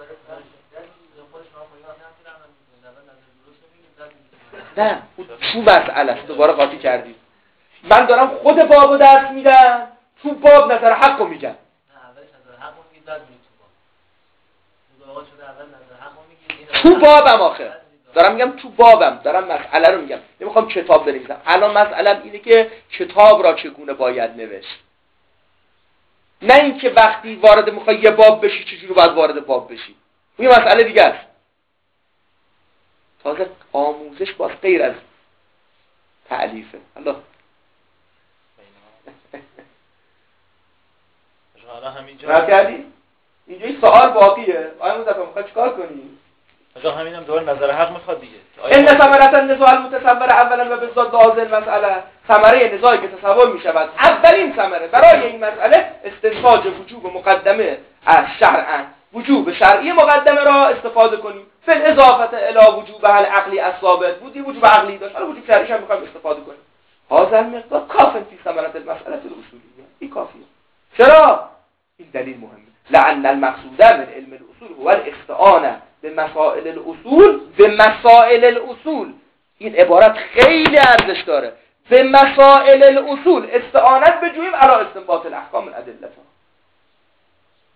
نه تو مسئله است، دوباره قاطی کردید. من دارم خود بابو درس میدم، تو باب نظر حق رو میگم. نه اولش نظر حق رو میگید بعد میگید تو باب. شده اول نظر حق رو میگید تو بابم آخه دارم میگم، تو بابم دارم مسئله رو میگم، نمیخوام کتاب بنویسم. الان مسئله‌م اینه که کتاب را چگونه باید نوشت، نه اینکه وقتی وارد میخوای یه باب بشی چجوری باید وارد باب بشی. اون یه مسئله دیگه است. تازه آموزش باز غیر از تعلیفه. الله حالا همینجا رد کردی؟ اینجا این سوال باقیه. آیا مصطفی میخوای چیکار کنی؟ آقا همینم دوباره نظر حق میخواد دیگه. ان ثمرة النزاع المتصور اولا و بالذات بهذه المساله، ثمره نزاعی که تصور میشود اولین ثمره برای این مسئله استنتاج وجوب مقدمه از شرعاً، وجوب شرعی مقدمه را استفاده کنیم. فل اضافه الی وجوب العقلی الثابت، بودی وجوب عقلی داشت، حالا وجوب شرعیش هم میخوایم استفاده کنیم. هذا المقدار کافی فی ثمرة المساله الاصولیه. این کافیه. چرا؟ این دلیل مهمه. لأن المقصود من علم الاصول هو الاستعانه به مسائل الاصول، به مسائل الاصول. این عبارت خیلی ارزش داره. به مسائل الاصول استعانت بجوییم علی استنباط الاحکام الادله.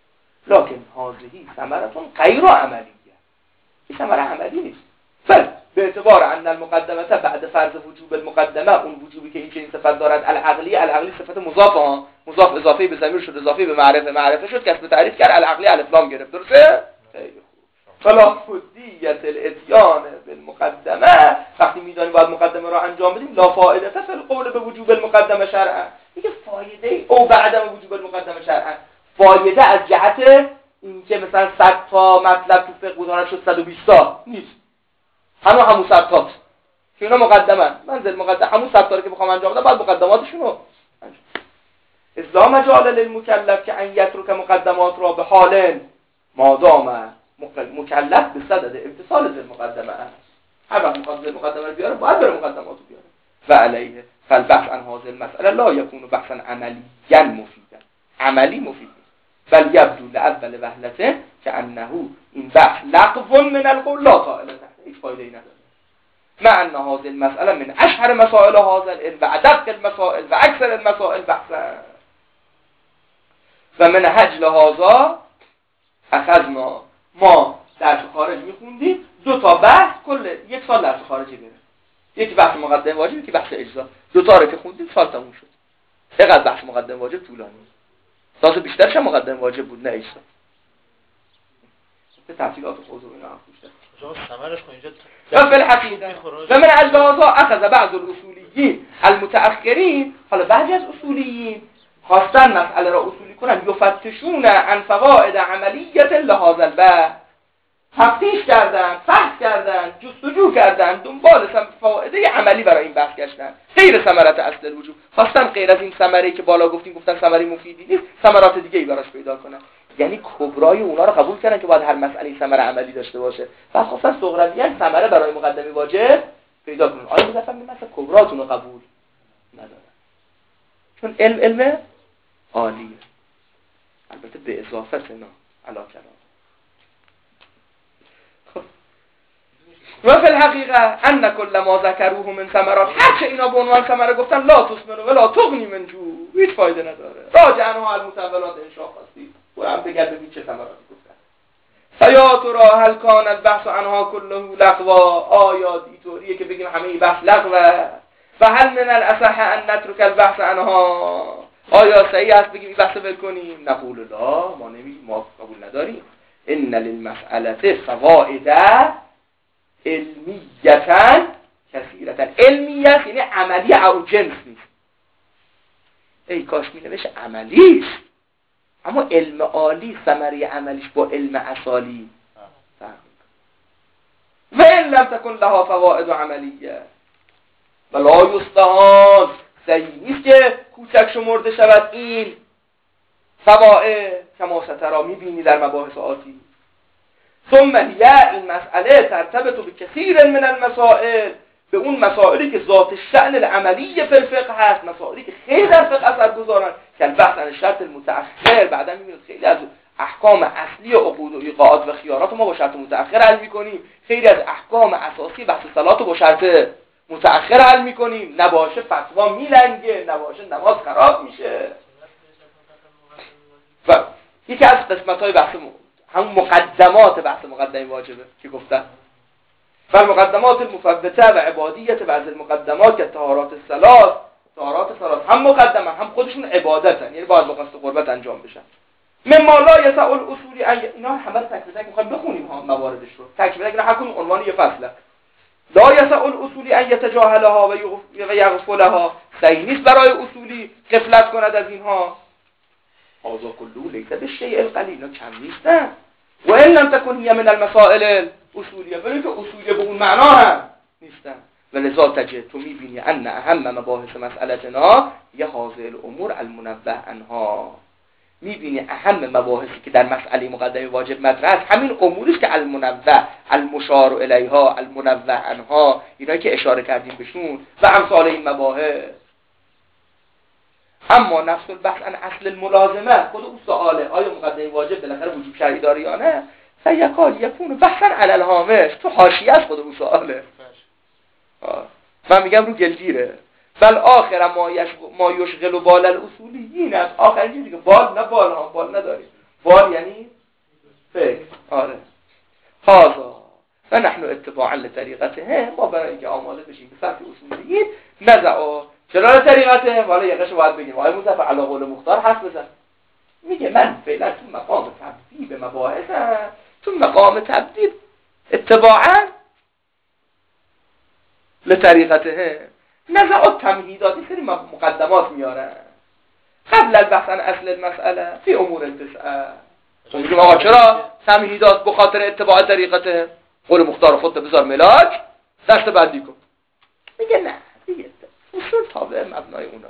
لكن هذه ثمرة غیر عملیه. این ثمره عملی نیست. بل به اعتبار ان المقدمه بعد فرض وجوب المقدمه، اون وجوبی که این چنین صفت دارد العقلی، العقلی صفت مضاف ها، مضاف اضافه به ضمیر شد، اضافه به معرفه، معرفه شد کسب تعریف کرد، العقلی الف لام گرفت. درسته؟ خیلی خوب. فلا فدیت الاتیان بالمقدمه، وقتی میدونیم باید مقدمه را انجام بدیم، لا فائده فی القول به وجوب المقدمه شرعا، دیگه فایده او بعدم وجوب المقدمه شرعا، فایده از جهت اینکه مثلا صد تا مطلب تو فقه گذارد شد صد و بیست تا نیست، همون همون صد تاست که اینا مقدمه، منزل مقدم همون صد تا رو که بخوام انجام بدم باید مقدماتشون رو انجام. اسلام مجال للمکلف که ان یترک مقدمات را به حال ما دام مکلف به صدد امتصال ذل مقدمه است. هر وقت میخواد ذل مقدمه رو بیاره باید بره مقدمات رو بیاره. و علیه فالبحث عن هذه المسأله لا یکون بحثا عملیا مفیدا، عملی مفید بل یبدو لاول وهلته که انه این بحث لغو من القول لا طائل تحت، هیچ فایده ای نداره. مع ان هذه المسأله من اشهر مسائل هذا العلم و ادق المسائل و اکثر المسائل بحثا و من حجل هذا اخذنا، ما درس خارج میخوندیم دو تا بحث کل یک سال درس خارجی گرفت، یکی بحث مقدمه واجب، یکی بحث اجزا، دو تا رو که خوندیم سال تموم شد. چقدر بحث مقدمه واجب طولانی، تازه بیشترش هم مقدمه واجب بود نه اجزا. به تفصیلات موضوع اینا هم بیشتر. آقا ثمرش خب اینجا و فی الحقیقه و من اجلازها اخذ بعض الاصولیین المتأخرین، حالا بعضی از اصولیین خواستن مسئله را اصولی کنن، یفتشون عن فوائد عملیت لهذا البحث، تفتیش کردن، فحص کردن، جستجو کردن، دنبال فوائد عملی برای این بحث گشتن، غیر ثمرات اصل الوجوب، خواستن غیر از این ثمره‌ای که بالا گفتیم گفتن ثمره مفیدی نیست، ثمرات دیگه‌ای براش پیدا کنن. یعنی کبرای اونا رو قبول کردن که باید هر مسئله ثمره عملی داشته باشه، بعد خواستن صغرویان ثمره برای مقدمه واجب پیدا کنن. آیا مثلا این مثلا کبراتون رو قبول ندارن؟ چون علم علم عالیه، البته به اضافه اینا علا کلام. خب و فی الحقیقه ان کل ما ذکروه من ثمرات، هر چه اینا به عنوان ثمره گفتن لا تسمن ولا تغنی من جوع، هیچ فایده نداره. راجعنها المتولات ان شاء خواستید برام بگرد ببین چه ثمراتی گفتن. فیا ترى هل کان البحث عنها كله لغوا، آیا اینطوریه که بگیم همه این بحث لغوه؟ و هل من الاصح ان نترك البحث عنها، آیا صحیح است بگیم این بحث ول کنیم؟ نقول لا، ما نمیگیم، ما قبول نداریم. ان للمساله فوائد علمیتا کثیرتا، علمیت یعنی عملی او جنس نیست، ای کاش می نوشت عملی است، اما علم عالی ثمره عملیش با علم اصالی فرق میکنه. و ان لم تکن لها فوائد عملیه ولا یستهان، صحیح نیست که کوچک شمرده شود این فوائد، کما سترا میبینی در مباحث آتی. ثم هی، این مسئله ترتبط به کثیر من المسائل، به اون مسائلی که ذات شأن العملی فی الفقه هست، مسائلی که خیلی در فقه اثر گذارن، که البحث عن شرط المتأخر، بعدا میبینید خیلی از احکام اصلی عقود و ایقاعات و خیارات ما با شرط متأخر حل میکنیم، خیلی از احکام اساسی بحث صلات رو با شرط متأخر حل میکنیم، نباشه فتوا میلنگه، نباشه نماز خراب میشه. و یکی از قسمت‌های بحث م... همون مقدمات بحث مقدمه واجبه که گفتن و مقدمات المفوته و عبادیت بعض المقدمات که طهارات الصلات، طهارات صلات هم مقدمه هم خودشون عبادتن، یعنی باید با قصد قربت انجام بشن. مما لا یسع الاصولی، اینا همه رو تک به تک می‌خوایم بخونیم ها مواردش رو تک به تک، اینا هر کدوم عنوان یه فصله. لا یسع الاصولی ان یتجاهلها و یغفلها، صحیح نیست برای اصولی غفلت کند از اینها. هذا كله ليس بالشيء القليل، کم نیستن. و ان لم تكن هي من المسائل الاصولیه، ولی که اصولیه به اون معنا هم نیستن. و لذا تجد تو میبینی ان اهم مباحث مسئلتنا یه هذه الامور المنبه عنها، میبینی اهم مباحثی که در مسئله مقدمه واجب مطرح است همین اموری است که المنبه، المشار الیها، المنبه عنها، اینایی که اشاره کردیم بهشون و امثال این مباحث. اما نفس البحث عن اصل الملازمه، خود اون سواله آیا مقدمه واجب بالاخره وجوب شرعی داره یا نه، فیقال یکون بحثا علی الهامش، تو حاشیه است خود اون سواله. من میگم رو گلگیره. بل آخر ما یش ما یشغل بال الاصولیین است، آخرین چیزی که بال نه بال ها بال نداریم، بال یعنی فکر. آره هذا و نحن اتباعا لطریقته ما برای اینکه آماده بشیم به سطح اصولیین نزعا چرا طریقته والا یقش باید بگیم آقای مصطفی علی قول مختار حرف بزن میگه من فعلا تو مقام تبدیل مباحثم تو مقام تبدیل اتباعا لطریقته نزعات تمهیداتی سری مقدمات میارن قبل البحث عن اصل المسئله فی امور تسعه میگم آقا چرا تمهیدات به خاطر اتباع طریقته قول مختار خودت بذار ملاک دست بندی کن میگه نه دیگه اصول تابع مبنای اونا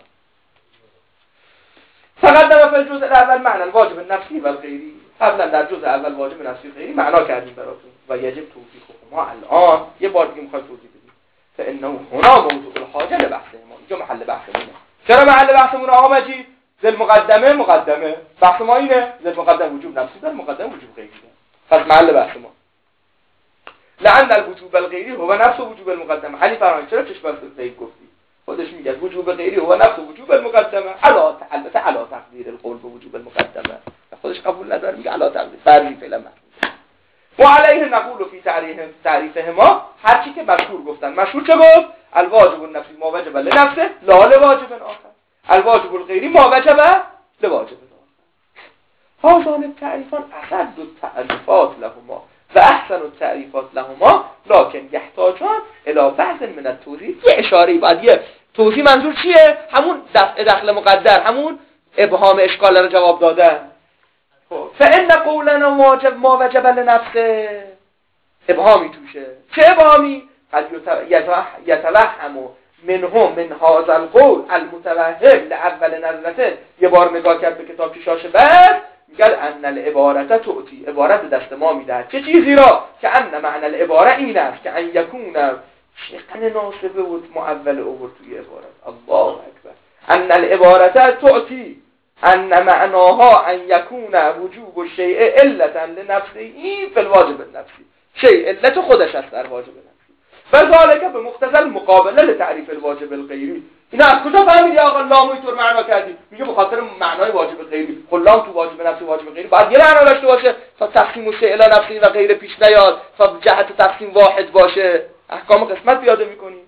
فقط در فل جزء اول معنی واجب نفسی و غیری قبلا در جزء اول واجب نفسی و غیری معنا کردیم براتون و یجب توضیح ما الان یه بار دیگه میخوایم توضیح بدیم فانه هنا موضوع الحاجه لبحث ما اینجا محل بحثمونه چرا محل بحثمون آقا مجید ذل مقدمه مقدمه بحث ما اینه ذل مقدمه وجوب نفسی داره مقدمه وجوب غیری داره پس محل بحث ما لعن الوجوب الغیری هو نفس وجوب المقدمه علی فرانی چرا چشم بسته زید گفتی خودش میگه وجوب غیری هو نفس وجوب المقدمه علا البته علا تقدیر القول به وجوب المقدمه خودش قبول نداره میگه علا تقدیر فرضی فعلا و علیه نقول فی تعریف تعریفه ما هر چی که مشهور گفتن مشهور چه گفت الواجب النفسی ما وجب لنفسه لا لواجب آخر الواجب الغیری ما وجب لواجب آخر هذان التعریفان اسد التعریفات لهما و احسن التعریفات لهما لكن يحتاجان الى بعض من التوضیح یه اشاره بعد یه توضیح منظور چیه همون دفع دخل مقدر همون ابهام اشکال رو جواب دادن فان قولنا واجب ما وجب لنفسه ابهامی توشه چه ابهامی قد یتوهم منهم من هذا القول المتوهم لاول نظرته یه بار نگاه کرد به کتاب پیشاش بعد میگه ان العبارت تعطی عبارت دست ما میدهد چه چیزی را که ان معنی العباره این است که ان یکون شقن ناصبه و معول اوور توی عبارت الله اکبر ان العبارت تعطی ان معناها ان یکون وجوب الشیء علتا لنفسه فی الواجب النفسی شیء علت خودش است در واجب نفسی و ذالک به مقتضی مقابله لتعریف الواجب الغیری اینا از کجا فهمیدی آقا لامو اینطور معنا کردی میگه به خاطر معنای واجب غیری لام تو واجب نفسی واجب غیری باید یه معنا داشته باشه تا تقسیم شیء الی نفسی و غیر پیش نیاد تا جهت تقسیم واحد باشه احکام قسمت پیاده میکنی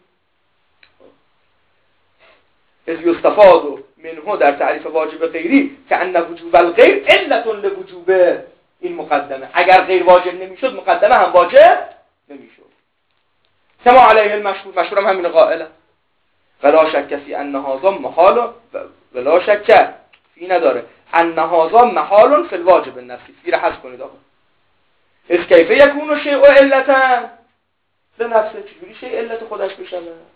از یستفاد منه در تعریف واجب غیری که ان وجوب الغیر علت لوجوب این مقدمه اگر غیر واجب نمیشد مقدمه هم واجب نمیشد کما علیه المشهور مشهور هم همین قائله ولا شک فی ان هذا محال ولا شک فی نداره ان هذا محال فی الواجب النفسی فی را حذف کنید آقا اس کیف یکون شیء علتا لنفسه چجوری شیء علت خودش بشه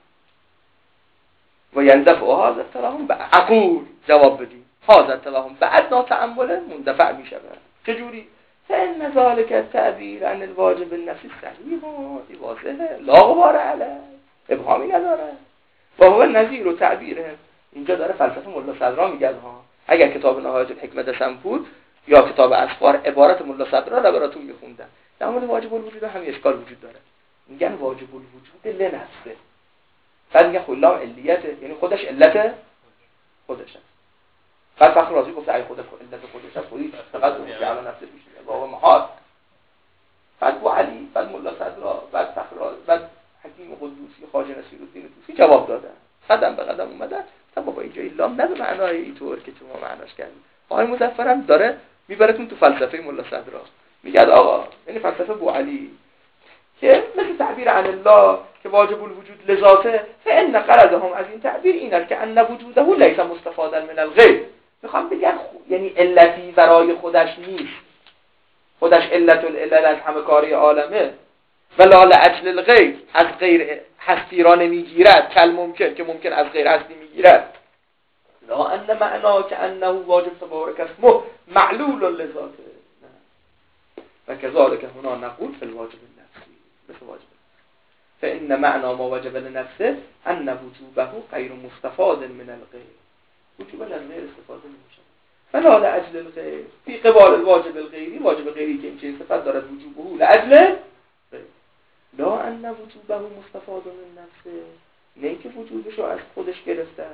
و یندفع هذا التوهم بعقول جواب بدیم هذا التوهم بعد ناتعمل مندفع میشه چجوری فان ذلك التعبیر عن الواجب النفسی صحیح و واضحه لا غبار علیه ابهامی نداره و هو نظیر و تعبیره اینجا داره فلسفه ملا صدرا میگه ها اگر کتاب نهایت الحکمت دستم بود یا کتاب اسفار عبارت ملا صدرا رو براتون میخوندم در مورد واجب الوجود هم اشکال وجود داره میگن واجب الوجود لنفسه بعد میگه خلام علیته یعنی خودش علت خودش است بعد فخر رازی گفت ای خودش علت خودش است خودی فقط اون که الان نفس پیش میاد واقعا محال بعد ابو علی بعد ملا صدرا بعد فخر رازی بعد حکیم قدوسی خواجه نصیرالدین طوسی جواب دادن قدم به قدم اومدن تا بابا اینجا لام نه به معنای اینطور که شما معناش کردید آقای مظفرم داره میبرتون تو فلسفه ملا صدرا میگه آقا یعنی فلسفه ابو علی که مثل تعبیر عن الله که واجب الوجود لذاته فان غرضهم از این تعبیر این است که ان وجوده لیس مستفادا من الغیر میخوام بگن یعنی علتی برای خودش نیست خودش علت العلل از همه کاری عالمه ولا لاجل الغیر از غیر هستی را نمیگیرد کل ممکن که ممکن از غیر هستی میگیرد لا ان معنا که انه واجب تبارک اسمه معلول لذاته و كذلك هنا نقول في الواجب النفسي مثل واجب فإن معنى ما وجب لنفسه أن وجوبه غير مستفاد من الغير وجوب الغير استفاده نمیشه فلا لأجل الغير في قبال الواجب الغيري واجب غيري که این چه صفت دارد وجوبه لأجل غير لا أن وجوبه مستفاد من نفسه نه که وجودش رو از خودش گرفته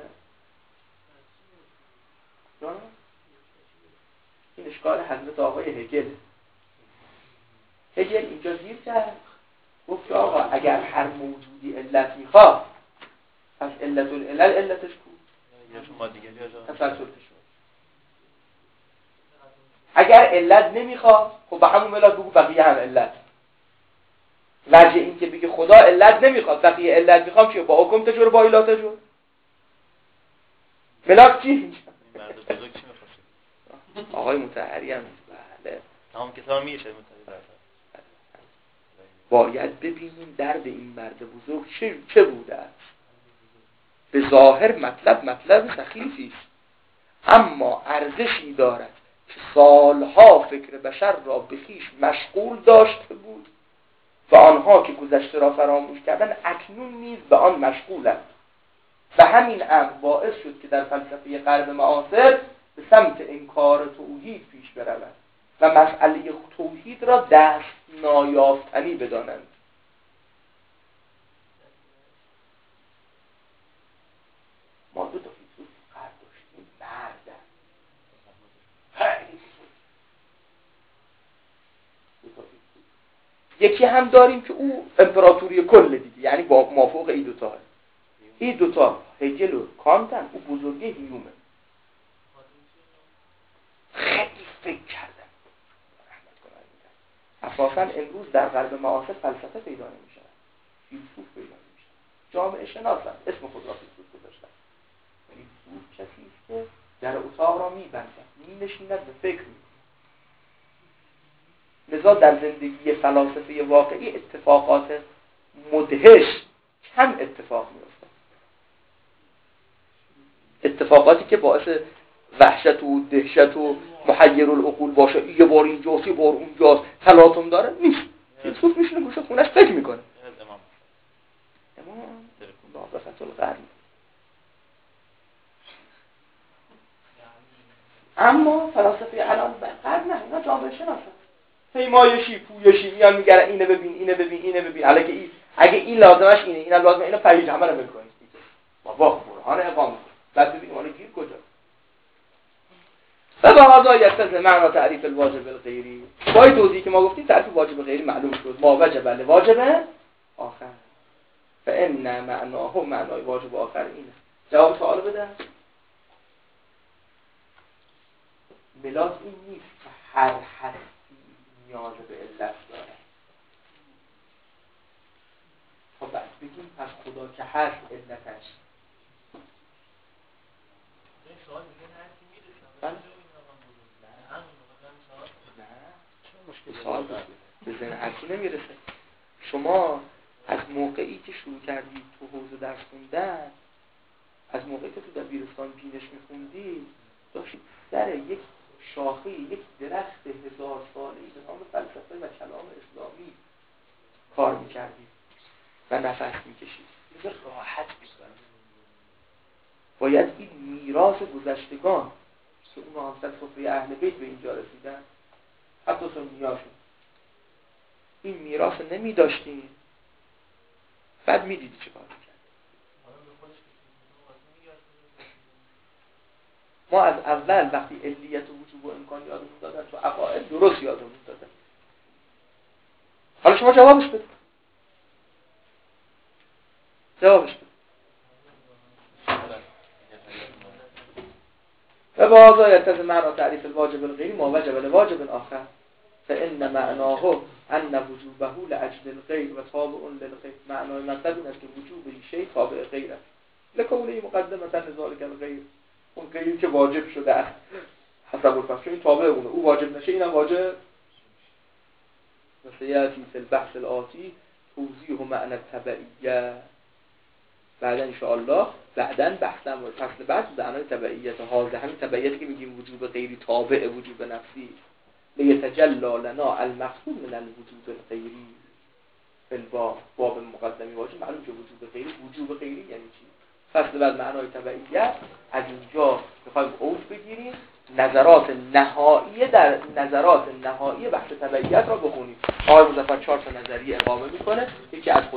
این اشکال حضرت آقای هگل هگل اینجا گیر کرد گفت که آقا اگر هر موجودی علت میخواد پس علت العلل علتش کو تسلسل شد. اگر علت نمیخواد خب به همون ملاک بگو بقیه هم علت. وجه این که بگه خدا علت نمیخواد بقیه علت میخوام چیه؟ با حکم تجور با ایلا تجور ملاک چی؟ مرد بزرگ چی میخواد؟ آقای مطهری هم بله تمام کتاب میشه مطهری. باید ببینیم درد این مرد بزرگ چه, چه بوده است. به ظاهر مطلب مطلب سخیفی است اما ارزشی دارد که سالها فکر بشر را به خویش مشغول داشته بود و آنها که گذشته را فراموش کردن اکنون نیز به آن مشغولند و همین امر باعث شد که در فلسفه غرب معاصر به سمت انکار توحید پیش برود و مسئله توحید را دست نایافتنی بدانند. ما دو تا فیلسوف غرب داشتیم مردن خیلی یکی هم داریم که او امپراتوری کل دیگه، یعنی با مافوق این دوتا هست. این دوتا هگل و کانتن، او بزرگی هیومه. خیلی فکر کردن رحمت کنن. اساسا امروز در غرب معاصر فلسفه پیدا نمیشه، فیلسوف پیدا نمیشه. جامعه شناس هست، اسم خود را فیلسوف گذاشتن. فیلسوف کسی است که در اتاق را میبندد، مینشیند و فکر میکنه. لذا در زندگی فلاسفه واقعی اتفاقات مدهش کم اتفاق میفته، اتفاقاتی که باعث وحشت و دهشت و محیر العقول باشه، یه بار اینجاست یه بار اونجاست تلاطم داره نیست. فیلسوف میشینه گوشه خونش فکر میکنه. امام امام لابفت القرن. اما فلاسفه الان قرن نه، اینا جامعه شناسن، پیمایشی پویشی میان میگردن اینه ببین اینه ببین اینه ببین حالا که این اگه این لازمش اینه اینا لازمه اینو پریج همه رو بکنید بابا برهان اقامه بعد ببین اون گیر کجا. و با هذا یستلزم معنا تعریف الواجب الغیری. با این توضیحی که ما گفتیم تعریف واجب غیری معلوم شد. ما وجب لواجب آخر فان معناه معنای واجب آخر اینه. جواب سوال بده. ملاک این نیست که هر هستی نیاز به علت داره. خب بس بگیم پس خدا که هست علتش. این سوال میگه هر کی میرسه. بله. نه. سوال به ذهن هر کی نمیرسه. شما از موقعی که شروع کردی تو حوزه درس خوندن، از موقعی که تو دبیرستان بینش میخوندی، داشتی سر یک شاخه یک درخت هزار ساله‌ای به نام فلسفه و کلام اسلامی کار میکردی و نفس میکشید. یه راحت می‌کنی. باید این میراث گذشتگان که اونها هم سر سفره اهل بیت به اینجا رسیدن، حتی سنیاشون، این میراث نمیداشتیم، بعد میدیدی چه کار میکرد. ما از اول وقتی علیت و وجوب و امکان یادمون دادن تو عقاید درست یادمون دادن. حالا شما جوابش بده. جوابش بده. و با هذا یلتزم معنا تعریف الواجب الغیری ما وجب لواجب آخر فان معناه ان وجوبه لاجل الغیر و تابع للغیر. معنای مطلب این است که وجوب این شی تابع غیر است. لکونه مقدمه لذالک الغیر، اون غیری که واجب شده است حسب الفصل این تابع اونه، او واجب نشه اینم واجب. مثل یاتی فی البحث الاتی توضیح معنی تبعیه. بعدا ان شاء الله بعدا بحثم فصل بعد معنی تبعیت حاضر، همین تبعیتی که میگیم وجوب غیری تابع وجوب نفسی. لیتجلی لنا المقصود من الوجوب الغیری فی الباب. باب مقدمی واجب معلوم که وجوب غیری وجوب غیری یعنی چی. فصل بعد معنای تبعیت، از اینجا میخوایم اوج بگیریم، نظرات نهایی در نظرات نهایی بحث تبعیت را بخونیم. آقای مظفر چهار تا نظریه اقامه میکنه. یکی از